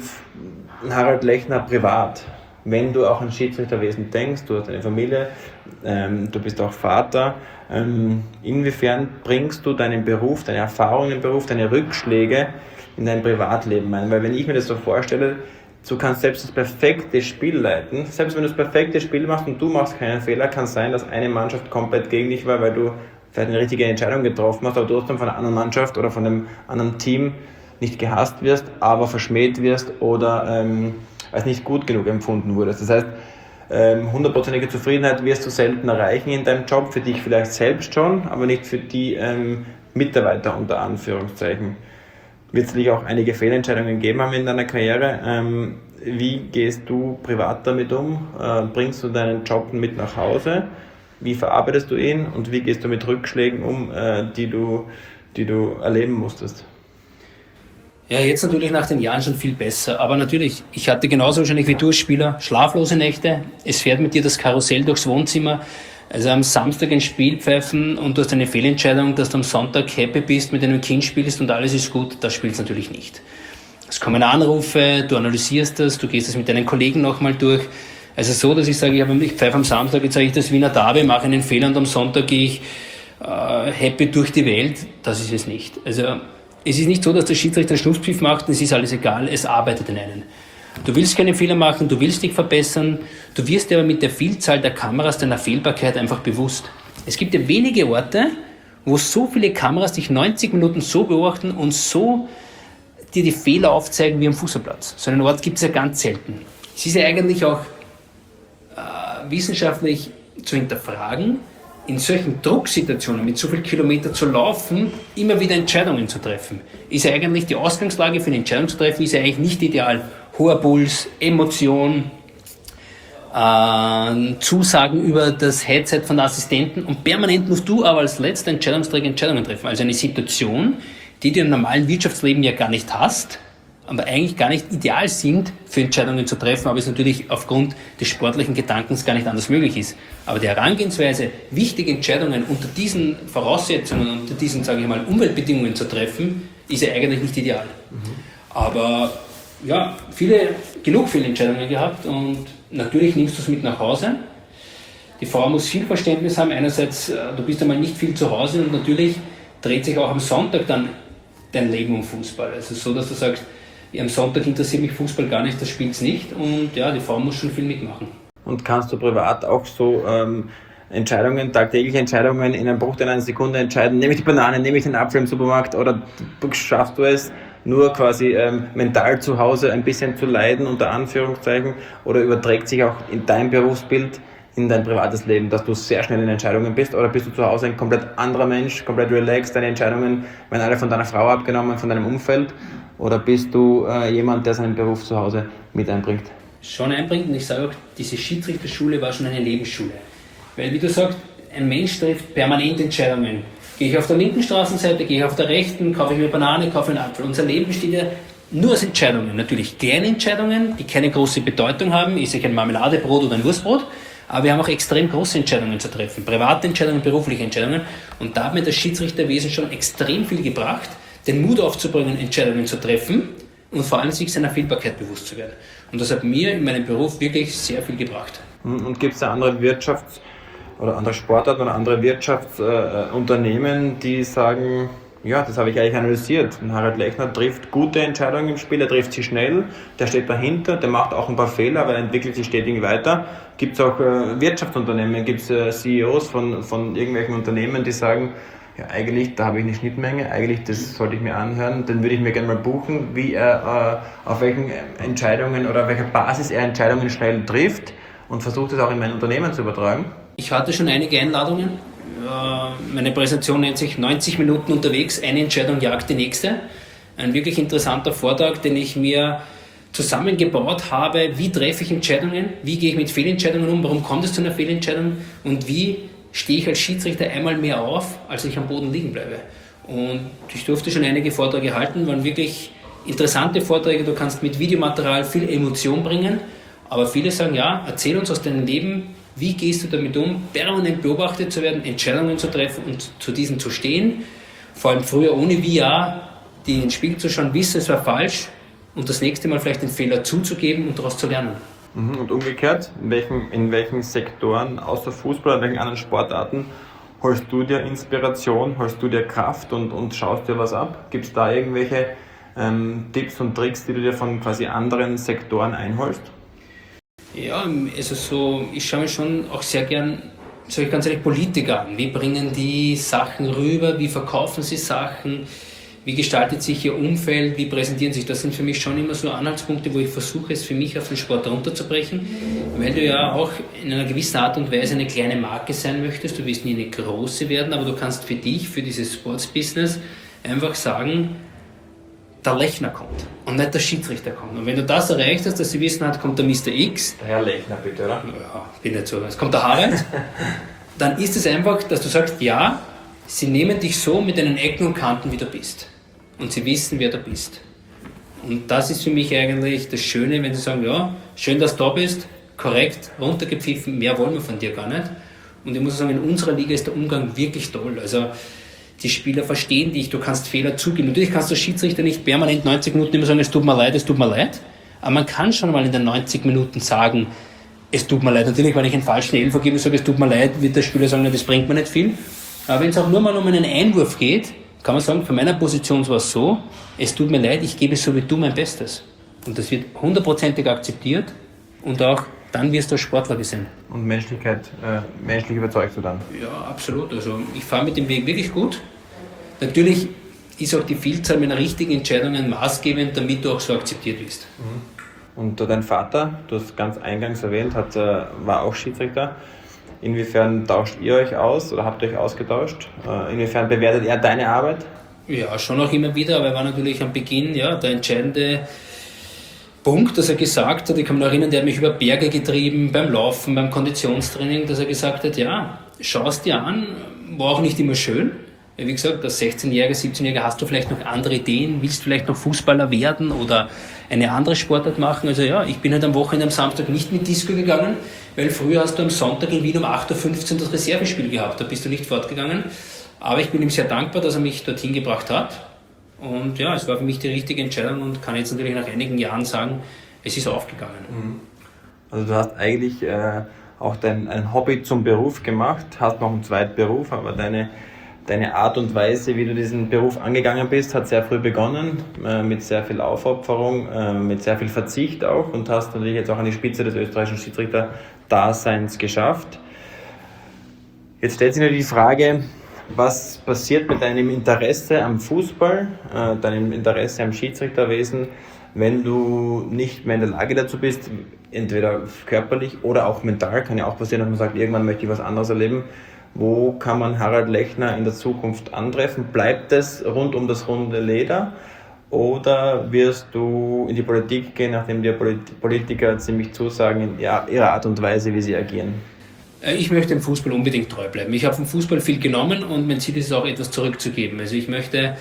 Harald Lechner privat, wenn du auch an Schiedsrichterwesen denkst, du hast eine Familie, ähm, du bist auch Vater, ähm, inwiefern bringst du deinen Beruf, deine Erfahrungen im Beruf, deine Rückschläge in dein Privatleben ein? Weil wenn ich mir das so vorstelle, du kannst selbst das perfekte Spiel leiten, selbst wenn du das perfekte Spiel machst und du machst keinen Fehler, kann es sein, dass eine Mannschaft komplett gegen dich war, weil du vielleicht eine richtige Entscheidung getroffen hast, aber du trotzdem von einer anderen Mannschaft oder von einem anderen Team nicht gehasst wirst, aber verschmäht wirst oder ähm, als nicht gut genug empfunden wurdest. Das heißt, ähm, hundertprozentige Zufriedenheit wirst du selten erreichen in deinem Job, für dich vielleicht selbst schon, aber nicht für die ähm, Mitarbeiter unter Anführungszeichen. Wird es sicherlich auch einige Fehlentscheidungen geben haben in deiner Karriere. Ähm, wie gehst du privat damit um? Äh, bringst du deinen Job mit nach Hause? Wie verarbeitest du ihn? Und wie gehst du mit Rückschlägen um, äh, die du, die du erleben musstest? Ja, jetzt natürlich nach den Jahren schon viel besser. Aber natürlich, ich hatte genauso wahrscheinlich wie du als Spieler schlaflose Nächte. Es fährt mit dir das Karussell durchs Wohnzimmer. Also am Samstag ein Spiel pfeifen und du hast eine Fehlentscheidung, dass du am Sonntag happy bist, mit deinem Kind spielst und alles ist gut, das spielst du natürlich nicht. Es kommen Anrufe, du analysierst das, du gehst das mit deinen Kollegen nochmal durch. Also so, dass ich sage, ich pfeife am Samstag, jetzt sage ich das Wiener Derby, mache einen Fehler und am Sonntag gehe ich äh, happy durch die Welt. Das ist es nicht. Also es ist nicht so, dass der Schiedsrichter einen Schlusspfiff macht und es ist alles egal, es arbeitet in einen. Du willst keine Fehler machen, du willst dich verbessern, du wirst dir aber mit der Vielzahl der Kameras deiner Fehlbarkeit einfach bewusst. Es gibt ja wenige Orte, wo so viele Kameras dich neunzig Minuten so beobachten und so dir die Fehler aufzeigen wie am Fußballplatz. So einen Ort gibt es ja ganz selten. Es ist ja eigentlich auch äh, wissenschaftlich zu hinterfragen, in solchen Drucksituationen mit so vielen Kilometern zu laufen, immer wieder Entscheidungen zu treffen. Ist ja eigentlich die Ausgangslage für eine Entscheidung zu treffen, ist ja eigentlich nicht ideal. Hoher Puls, Emotion, äh, Zusagen über das Headset von der Assistenten und permanent musst du aber als letzter Entscheidungsträger Entscheidungen treffen. Also eine Situation, die du im normalen Wirtschaftsleben ja gar nicht hast, aber eigentlich gar nicht ideal sind, für Entscheidungen zu treffen, aber es natürlich aufgrund des sportlichen Gedankens gar nicht anders möglich ist. Aber die Herangehensweise, wichtige Entscheidungen unter diesen Voraussetzungen, unter diesen, sage ich mal, Umweltbedingungen zu treffen, ist ja eigentlich nicht ideal. Mhm. Aber ja, viele, genug Fehlentscheidungen gehabt und natürlich nimmst du es mit nach Hause. Die Frau muss viel Verständnis haben. Einerseits, du bist einmal nicht viel zu Hause und natürlich dreht sich auch am Sonntag dann dein Leben um Fußball. Also so, dass du sagst, am Sonntag interessiert mich Fußball gar nicht, das spielt's nicht und ja, die Frau muss schon viel mitmachen. Und kannst du privat auch so ähm, Entscheidungen, tagtägliche Entscheidungen in einem Bruchteil einer Sekunde entscheiden, nehme ich die Banane, nehme ich den Apfel im Supermarkt oder schaffst du es nur quasi ähm, mental zu Hause ein bisschen zu leiden, unter Anführungszeichen, oder überträgt sich auch in dein Berufsbild in dein privates Leben, dass du sehr schnell in Entscheidungen bist, oder bist du zu Hause ein komplett anderer Mensch, komplett relaxed, deine Entscheidungen werden alle von deiner Frau abgenommen, von deinem Umfeld, oder bist du äh, jemand, der seinen Beruf zu Hause mit einbringt? Schon einbringt, und ich sage auch, diese Schiedsrichterschule war schon eine Lebensschule. Weil, wie du sagst, ein Mensch trifft permanent Entscheidungen. Gehe ich auf der linken Straßenseite, gehe ich auf der rechten, kaufe ich mir Banane, kaufe einen Apfel. Unser Leben besteht ja nur aus Entscheidungen. Natürlich kleine Entscheidungen, die keine große Bedeutung haben, ist ich ein Marmeladebrot oder ein Wurstbrot, aber wir haben auch extrem große Entscheidungen zu treffen, private Entscheidungen, berufliche Entscheidungen, und da hat mir das Schiedsrichterwesen schon extrem viel gebracht, den Mut aufzubringen, Entscheidungen zu treffen und vor allem sich seiner Fehlbarkeit bewusst zu werden. Und das hat mir in meinem Beruf wirklich sehr viel gebracht. Und gibt es da andere Wirtschafts- oder andere Sportarten oder andere Wirtschaftsunternehmen, äh, die sagen, ja, das habe ich eigentlich analysiert. Und Harald Lechner trifft gute Entscheidungen im Spiel, er trifft sie schnell, der steht dahinter, der macht auch ein paar Fehler, aber er entwickelt sich stetig weiter. Gibt es auch äh, Wirtschaftsunternehmen, gibt es äh, C E Os von, von irgendwelchen Unternehmen, die sagen, ja, eigentlich, da habe ich eine Schnittmenge, eigentlich, das sollte ich mir anhören, den würde ich mir gerne mal buchen, wie er, äh, auf welchen Entscheidungen oder auf welcher Basis er Entscheidungen schnell trifft, und versucht es auch in mein Unternehmen zu übertragen. Ich hatte schon einige Einladungen. Meine Präsentation nennt sich neunzig Minuten unterwegs, eine Entscheidung jagt die nächste. Ein wirklich interessanter Vortrag, den ich mir zusammengebaut habe. Wie treffe ich Entscheidungen? Wie gehe ich mit Fehlentscheidungen um? Warum kommt es zu einer Fehlentscheidung? Und wie stehe ich als Schiedsrichter einmal mehr auf, als ich am Boden liegen bleibe? Und ich durfte schon einige Vorträge halten, waren wirklich interessante Vorträge. Du kannst mit Videomaterial viel Emotion bringen. Aber viele sagen, ja, erzähl uns aus deinem Leben, wie gehst du damit um, permanent beobachtet zu werden, Entscheidungen zu treffen und zu diesen zu stehen. Vor allem früher ohne V R, die in den Spiegel zu schauen, wissen, es war falsch, und das nächste Mal vielleicht den Fehler zuzugeben und daraus zu lernen. Und umgekehrt, in welchen, in welchen Sektoren außer Fußball, in welchen anderen Sportarten holst du dir Inspiration, holst du dir Kraft und, und schaust dir was ab? Gibt es da irgendwelche ähm, Tipps und Tricks, die du dir von quasi anderen Sektoren einholst? Ja, also so, ich schaue mir schon auch sehr gern, sage ich ganz ehrlich, Politiker an. Wie bringen die Sachen rüber? Wie verkaufen sie Sachen? Wie gestaltet sich ihr Umfeld? Wie präsentieren sich? Das sind für mich schon immer so Anhaltspunkte, wo ich versuche, es für mich auf den Sport runterzubrechen, weil du ja auch in einer gewissen Art und Weise eine kleine Marke sein möchtest. Du wirst nie eine große werden, aber du kannst für dich, für dieses Sportsbusiness einfach sagen, der Lechner kommt und nicht der Schiedsrichter kommt. Und wenn du das erreicht hast, dass sie wissen hat, kommt der Mister X. Der Herr Lechner, bitte, oder? Ja, bin nicht so. Es kommt der Harald. Dann ist es einfach, dass du sagst, ja, sie nehmen dich so mit deinen Ecken und Kanten, wie du bist. Und sie wissen, wer du bist. Und das ist für mich eigentlich das Schöne, wenn sie sagen, ja, schön, dass du da bist, korrekt, runtergepfiffen, mehr wollen wir von dir gar nicht. Und ich muss sagen, in unserer Liga ist der Umgang wirklich toll. Also die Spieler verstehen dich, du kannst Fehler zugeben. Natürlich kannst du als Schiedsrichter nicht permanent neunzig Minuten immer sagen, es tut mir leid, es tut mir leid. Aber man kann schon mal in den neunzig Minuten sagen, es tut mir leid. Natürlich, wenn ich einen falschen Elfer gebe und sage, es tut mir leid, wird der Spieler sagen, das bringt mir nicht viel. Aber wenn es auch nur mal um einen Einwurf geht, kann man sagen, von meiner Position war es so, es tut mir leid, ich gebe so wie du mein Bestes. Und das wird hundertprozentig akzeptiert und auch dann wirst du als Sportler gesehen. Und Menschlichkeit, äh, menschlich überzeugst du dann? Ja, absolut. Also ich fahre mit dem Weg wirklich gut. Natürlich ist auch die Vielzahl meiner richtigen Entscheidungen maßgebend, damit du auch so akzeptiert wirst. Und dein Vater, du hast ganz eingangs erwähnt, hat, war auch Schiedsrichter. Inwiefern tauscht ihr euch aus oder habt ihr euch ausgetauscht? Inwiefern bewertet er deine Arbeit? Ja, schon auch immer wieder, aber er war natürlich am Beginn ja, der entscheidende Punkt, dass er gesagt hat, ich kann mich noch erinnern, der hat mich über Berge getrieben, beim Laufen, beim Konditionstraining, dass er gesagt hat, ja, schau es dir an, war auch nicht immer schön. Wie gesagt, als sechzehnjähriger, siebzehnjähriger hast du vielleicht noch andere Ideen, willst vielleicht noch Fußballer werden oder eine andere Sportart machen. Also ja, ich bin halt am Wochenende, am Samstag nicht mit Disco gegangen, weil früher hast du am Sonntag in Wien um acht Uhr fünfzehn das Reservespiel gehabt, da bist du nicht fortgegangen. Aber ich bin ihm sehr dankbar, dass er mich dorthin gebracht hat. Und ja, es war für mich die richtige Entscheidung und kann jetzt natürlich nach einigen Jahren sagen, es ist aufgegangen. Also du hast eigentlich äh, auch dein ein Hobby zum Beruf gemacht, hast noch einen Zweitberuf, aber deine Deine Art und Weise, wie du diesen Beruf angegangen bist, hat sehr früh begonnen, äh, mit sehr viel Aufopferung, äh, mit sehr viel Verzicht auch, und hast natürlich jetzt auch an die Spitze des österreichischen Schiedsrichter-Daseins geschafft. Jetzt stellt sich natürlich die Frage, was passiert mit deinem Interesse am Fußball, äh, deinem Interesse am Schiedsrichterwesen, wenn du nicht mehr in der Lage dazu bist, entweder körperlich oder auch mental, kann ja auch passieren, dass man sagt, irgendwann möchte ich was anderes erleben. Wo kann man Harald Lechner in der Zukunft antreffen? Bleibt es rund um das runde Leder? Oder wirst du in die Politik gehen, nachdem dir Politiker ziemlich zusagen in ihrer Art und Weise, wie sie agieren? Ich möchte dem Fußball unbedingt treu bleiben. Ich habe vom Fußball viel genommen und mein Ziel ist es auch, etwas zurückzugeben. Also ich möchte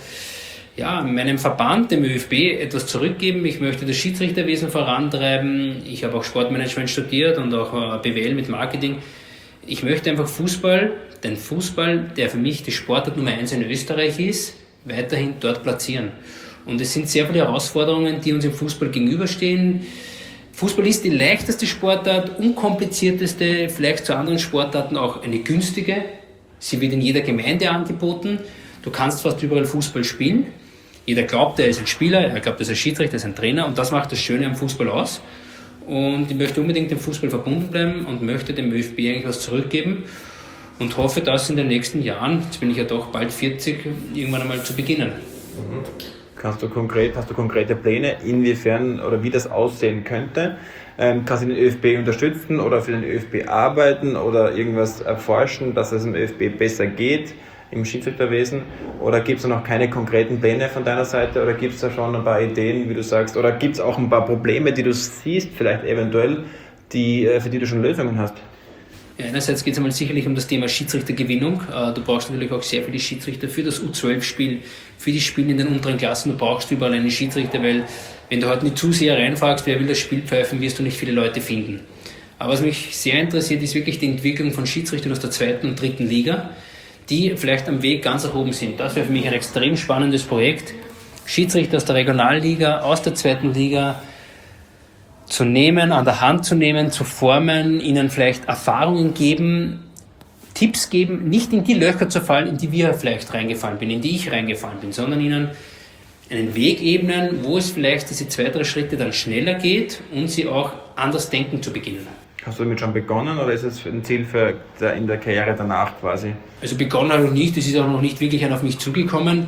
ja, meinem Verband, dem ÖFB, etwas zurückgeben. Ich möchte das Schiedsrichterwesen vorantreiben. Ich habe auch Sportmanagement studiert und auch B W L mit Marketing. Ich möchte einfach Fußball, den Fußball, der für mich die Sportart Nummer eins in Österreich ist, weiterhin dort platzieren. Und es sind sehr viele Herausforderungen, die uns im Fußball gegenüberstehen. Fußball ist die leichteste Sportart, unkomplizierteste, vielleicht zu anderen Sportarten auch eine günstige. Sie wird in jeder Gemeinde angeboten. Du kannst fast überall Fußball spielen. Jeder glaubt, er ist ein Spieler, er glaubt, er ist ein Schiedsrichter, er ist ein Trainer und das macht das Schöne am Fußball aus. Und ich möchte unbedingt dem Fußball verbunden bleiben und möchte dem ÖFB eigentlich was zurückgeben und hoffe, das in den nächsten Jahren, jetzt bin ich ja doch bald vierzig, irgendwann einmal zu beginnen. Mhm. Kannst du konkret, hast du konkrete Pläne, inwiefern oder wie das aussehen könnte? Ähm, kannst du den ÖFB unterstützen oder für den ÖFB arbeiten oder irgendwas erforschen, dass es im ÖFB besser geht im Schiedsrichterwesen? Oder gibt es noch keine konkreten Pläne von deiner Seite oder gibt es da schon ein paar Ideen, wie du sagst? Oder gibt es auch ein paar Probleme, die du siehst, vielleicht eventuell, die, für die du schon Lösungen hast? Ja, einerseits geht es einmal sicherlich um das Thema Schiedsrichtergewinnung. Du brauchst natürlich auch sehr viele Schiedsrichter für das U zwölf Spiel, für die Spiele in den unteren Klassen. Du brauchst überall einen Schiedsrichter, weil wenn du heute nicht zu sehr reinfragst, wer will das Spiel pfeifen, wirst du nicht viele Leute finden. Aber was mich sehr interessiert, ist wirklich die Entwicklung von Schiedsrichtern aus der zweiten und dritten Liga, die vielleicht am Weg ganz nach oben sind. Das wäre für mich ein extrem spannendes Projekt. Schiedsrichter aus der Regionalliga, aus der zweiten Liga zu nehmen, an der Hand zu nehmen, zu formen, ihnen vielleicht Erfahrungen geben, Tipps geben, nicht in die Löcher zu fallen, in die wir vielleicht reingefallen bin, in die ich reingefallen bin, sondern ihnen einen Weg ebnen, wo es vielleicht diese zwei, drei Schritte dann schneller geht und sie auch anders denken zu beginnen. Hast du damit schon begonnen oder ist es ein Ziel für der, in der Karriere danach quasi? Also begonnen habe ich nicht, es ist auch noch nicht wirklich einer auf mich zugekommen,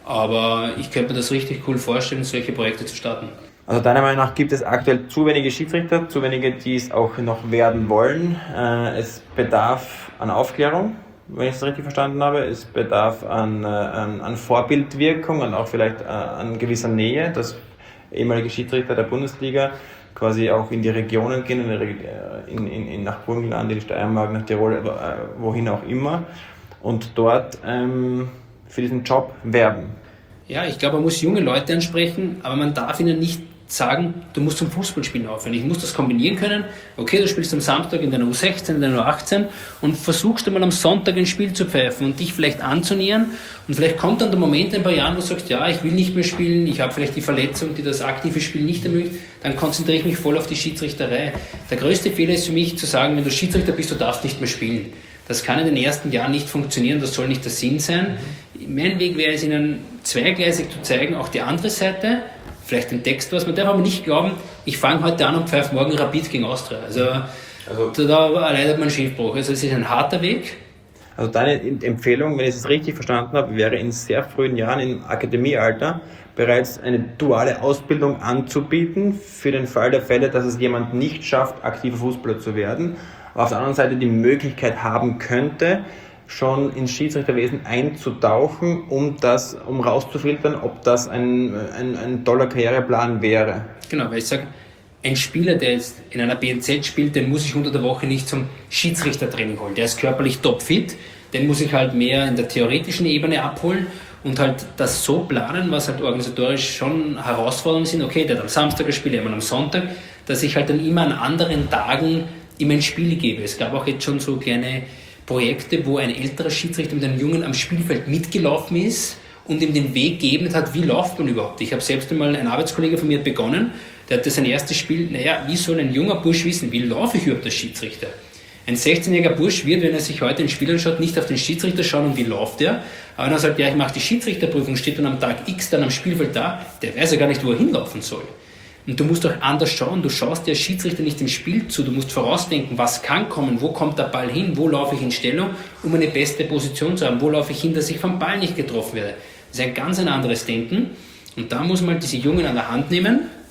aber ich könnte mir das richtig cool vorstellen, solche Projekte zu starten. Also deiner Meinung nach gibt es aktuell zu wenige Schiedsrichter, zu wenige, die es auch noch werden wollen. Es bedarf an Aufklärung, wenn ich es richtig verstanden habe. Es bedarf an, an, an Vorbildwirkung und auch vielleicht an gewisser Nähe, dass ehemalige Schiedsrichter der Bundesliga quasi auch in die Regionen gehen, in, in, in, nach Burgenland, in die Steiermark, nach Tirol, wohin auch immer und dort ähm, für diesen Job werben. Ja, ich glaube, man muss junge Leute ansprechen, aber man darf ihnen nicht sagen, du musst zum Fußballspielen aufhören. Ich muss das kombinieren können. Okay, du spielst am Samstag in deiner U sechzehn, in deiner U achtzehn und versuchst einmal am Sonntag ein Spiel zu pfeifen und dich vielleicht anzunähern. Und vielleicht kommt dann der Moment in ein paar Jahren, wo du sagst, ja, ich will nicht mehr spielen, ich habe vielleicht die Verletzung, die das aktive Spiel nicht ermöglicht, dann konzentriere ich mich voll auf die Schiedsrichterei. Der größte Fehler ist für mich zu sagen, wenn du Schiedsrichter bist, du darfst nicht mehr spielen. Das kann in den ersten Jahren nicht funktionieren, das soll nicht der Sinn sein. Mein Weg wäre es, ihnen zweigleisig zu zeigen, auch die andere Seite, vielleicht den Text was. Man darf aber nicht glauben, ich fange heute an und pfeife morgen Rapid gegen Austria. Also, also da erleidet man Schiffbruch. Also es ist ein harter Weg. Also deine Empfehlung, wenn ich es richtig verstanden habe, wäre in sehr frühen Jahren im Akademiealter bereits eine duale Ausbildung anzubieten, für den Fall der Fälle, dass es jemand nicht schafft, aktiver Fußballer zu werden, aber auf der anderen Seite die Möglichkeit haben könnte, schon ins Schiedsrichterwesen einzutauchen, um das, um rauszufiltern, ob das ein, ein, ein toller Karriereplan wäre. Genau, weil ich sage, ein Spieler, der jetzt in einer B N Z spielt, den muss ich unter der Woche nicht zum Schiedsrichtertraining holen. Der ist körperlich topfit, den muss ich halt mehr in der theoretischen Ebene abholen und halt das so planen, was halt organisatorisch schon Herausforderungen sind. Okay, der hat am Samstag ein Spiel, einmal am Sonntag, dass ich halt dann immer an anderen Tagen ihm ein Spiel gebe. Es gab auch jetzt schon so kleine Projekte, wo ein älterer Schiedsrichter mit einem Jungen am Spielfeld mitgelaufen ist und ihm den Weg geebnet hat, wie läuft man überhaupt. Ich habe selbst einmal, ein Arbeitskollege von mir hat begonnen, der hatte sein erstes Spiel, naja, wie soll ein junger Bursch wissen, wie laufe ich überhaupt als Schiedsrichter? Ein sechzehnjähriger Bursch wird, wenn er sich heute ein Spiel anschaut, nicht auf den Schiedsrichter schauen und wie läuft er, aber wenn er sagt, ja, ich mache die Schiedsrichterprüfung, steht dann am Tag X dann am Spielfeld da, der weiß ja gar nicht, wo er hinlaufen soll. Und du musst auch anders schauen, du schaust dir als Schiedsrichter nicht im Spiel zu, du musst vorausdenken, was kann kommen, wo kommt der Ball hin, wo laufe ich in Stellung, um eine beste Position zu haben, wo laufe ich hin, dass ich vom Ball nicht getroffen werde. Das ist ein ganz ein anderes Denken und da muss man diese Jungen an der Hand nehmen,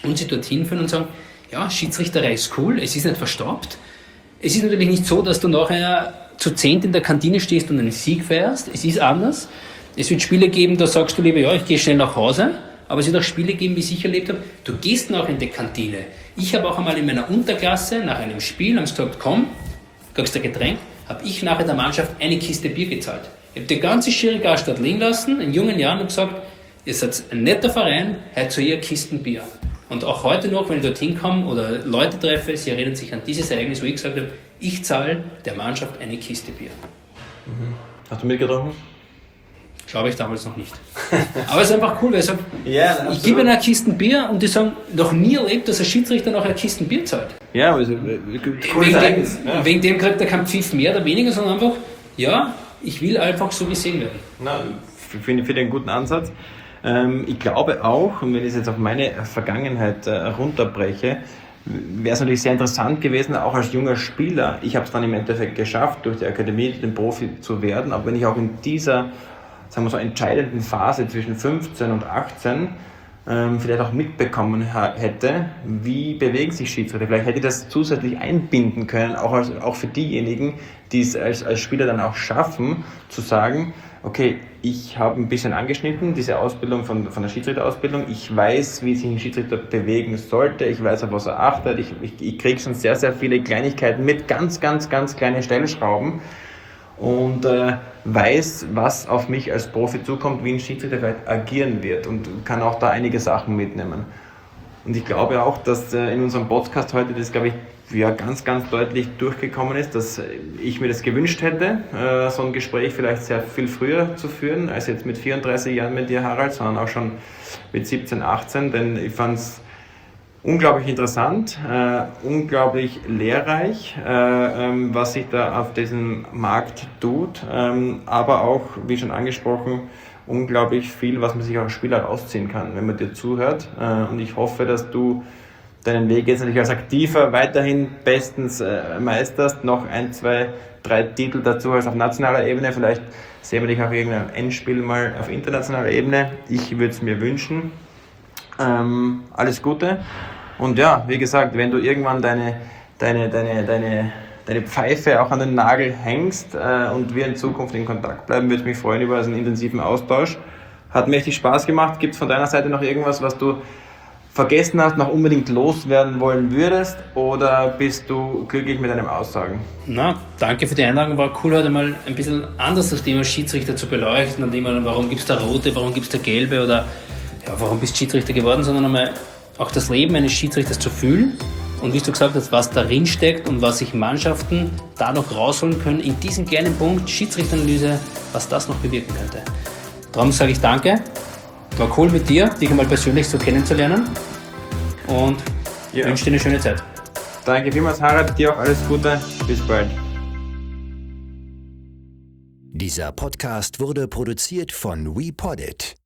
und sie dorthin führen und sagen, ja, Schiedsrichterei ist cool, es ist nicht verstaubt. Es ist natürlich nicht so, dass du nachher zu zehnt in der Kantine stehst und einen Sieg feierst. Es ist anders. Es wird Spiele geben, da sagst du lieber, ja, ich gehe schnell nach Hause. Aber es wird auch Spiele geben, wie ich erlebt habe, du gehst noch in die Kantine. Ich habe auch einmal in meiner Unterklasse nach einem Spiel, haben sie gesagt, komm, kriegst du ein Getränk, habe ich nachher der Mannschaft eine Kiste Bier gezahlt. Ich habe die ganze Schiri-Gaststadt liegen lassen, in jungen Jahren, und gesagt, ihr seid ein netter Verein, heute zu ihr Kisten Bier. Und auch heute noch, wenn ich dorthin komme oder Leute treffe, sie erinnern sich an dieses Ereignis, wo ich gesagt habe, ich zahle der Mannschaft eine Kiste Bier. Mhm. Hast du mitgetrunken? Glaube ich damals noch nicht. Aber es ist einfach cool, weil ich sage, ja, ich gebe ihnen eine Kiste Bier und die sagen, noch nie erlebt, dass ein Schiedsrichter noch eine Kiste Bier zahlt. Ja, also, wegen, dem, ja. wegen dem kriegt er keinen Pfiff mehr oder weniger, sondern einfach, ja, ich will einfach so gesehen werden. Na, finde find einen guten Ansatz. Ähm, ich glaube auch, und wenn ich es jetzt auf meine Vergangenheit äh, runterbreche, wäre es natürlich sehr interessant gewesen, auch als junger Spieler. Ich habe es dann im Endeffekt geschafft, durch die Akademie den Profi zu werden, aber wenn ich auch in dieser, sagen wir so, entscheidenden Phase zwischen fünfzehn und achtzehn ähm, vielleicht auch mitbekommen ha- hätte, wie bewegen sich Schiedsrichter. Vielleicht hätte ich das zusätzlich einbinden können, auch, als, auch für diejenigen, die es als, als Spieler dann auch schaffen, zu sagen, okay, ich habe ein bisschen angeschnitten, diese Ausbildung von, von der Schiedsrichterausbildung. Ich weiß, wie sich ein Schiedsrichter bewegen sollte. Ich weiß, auf was er achtet. Ich, ich, ich kriege schon sehr, sehr viele Kleinigkeiten mit, ganz, ganz, ganz kleine Stellschrauben. Und äh, weiß, was auf mich als Profi zukommt, wie ein Schiedsrichter vielleicht agieren wird, und kann auch da einige Sachen mitnehmen. Und ich glaube auch, dass äh, in unserem Podcast heute das, glaube ich, ja, ganz, ganz deutlich durchgekommen ist, dass ich mir das gewünscht hätte, äh, so ein Gespräch vielleicht sehr viel früher zu führen, als jetzt mit vierunddreißig Jahren mit dir, Harald, sondern auch schon mit siebzehn, achtzehn, denn ich fand es unglaublich interessant, äh, unglaublich lehrreich, äh, ähm, was sich da auf diesem Markt tut, ähm, aber auch, wie schon angesprochen, unglaublich viel, was man sich auch als Spieler rausziehen kann, wenn man dir zuhört. Äh, und ich hoffe, dass du deinen Weg jetzt natürlich als Aktiver weiterhin bestens äh, meisterst, noch ein, zwei, drei Titel dazu als auf nationaler Ebene, vielleicht sehen wir dich auch irgendein Endspiel mal auf internationaler Ebene. Ich würde es mir wünschen. Ähm, alles Gute. Und ja, wie gesagt, wenn du irgendwann deine, deine, deine, deine, deine Pfeife auch an den Nagel hängst äh, und wir in Zukunft in Kontakt bleiben, würde ich mich freuen über einen intensiven Austausch. Hat mächtig Spaß gemacht. Gibt es von deiner Seite noch irgendwas, was du vergessen hast, noch unbedingt loswerden wollen würdest, oder bist du glücklich mit deinen Aussagen? Na, danke für die Einladung. War cool, heute mal ein bisschen anders das Thema Schiedsrichter zu beleuchten, und immer, warum gibt es da Rote, warum gibt es da Gelbe, oder ja, warum bist du Schiedsrichter geworden, sondern einmal auch das Leben eines Schiedsrichters zu fühlen und, wie du gesagt hast, was darin steckt und was sich Mannschaften da noch rausholen können in diesem kleinen Punkt Schiedsrichteranalyse, was das noch bewirken könnte. Darum sage ich danke. War cool mit dir, dich einmal persönlich so kennenzulernen, und ja, wünsche dir eine schöne Zeit. Danke vielmals, Harald, dir auch alles Gute, bis bald. Dieser Podcast wurde produziert von WePoddit.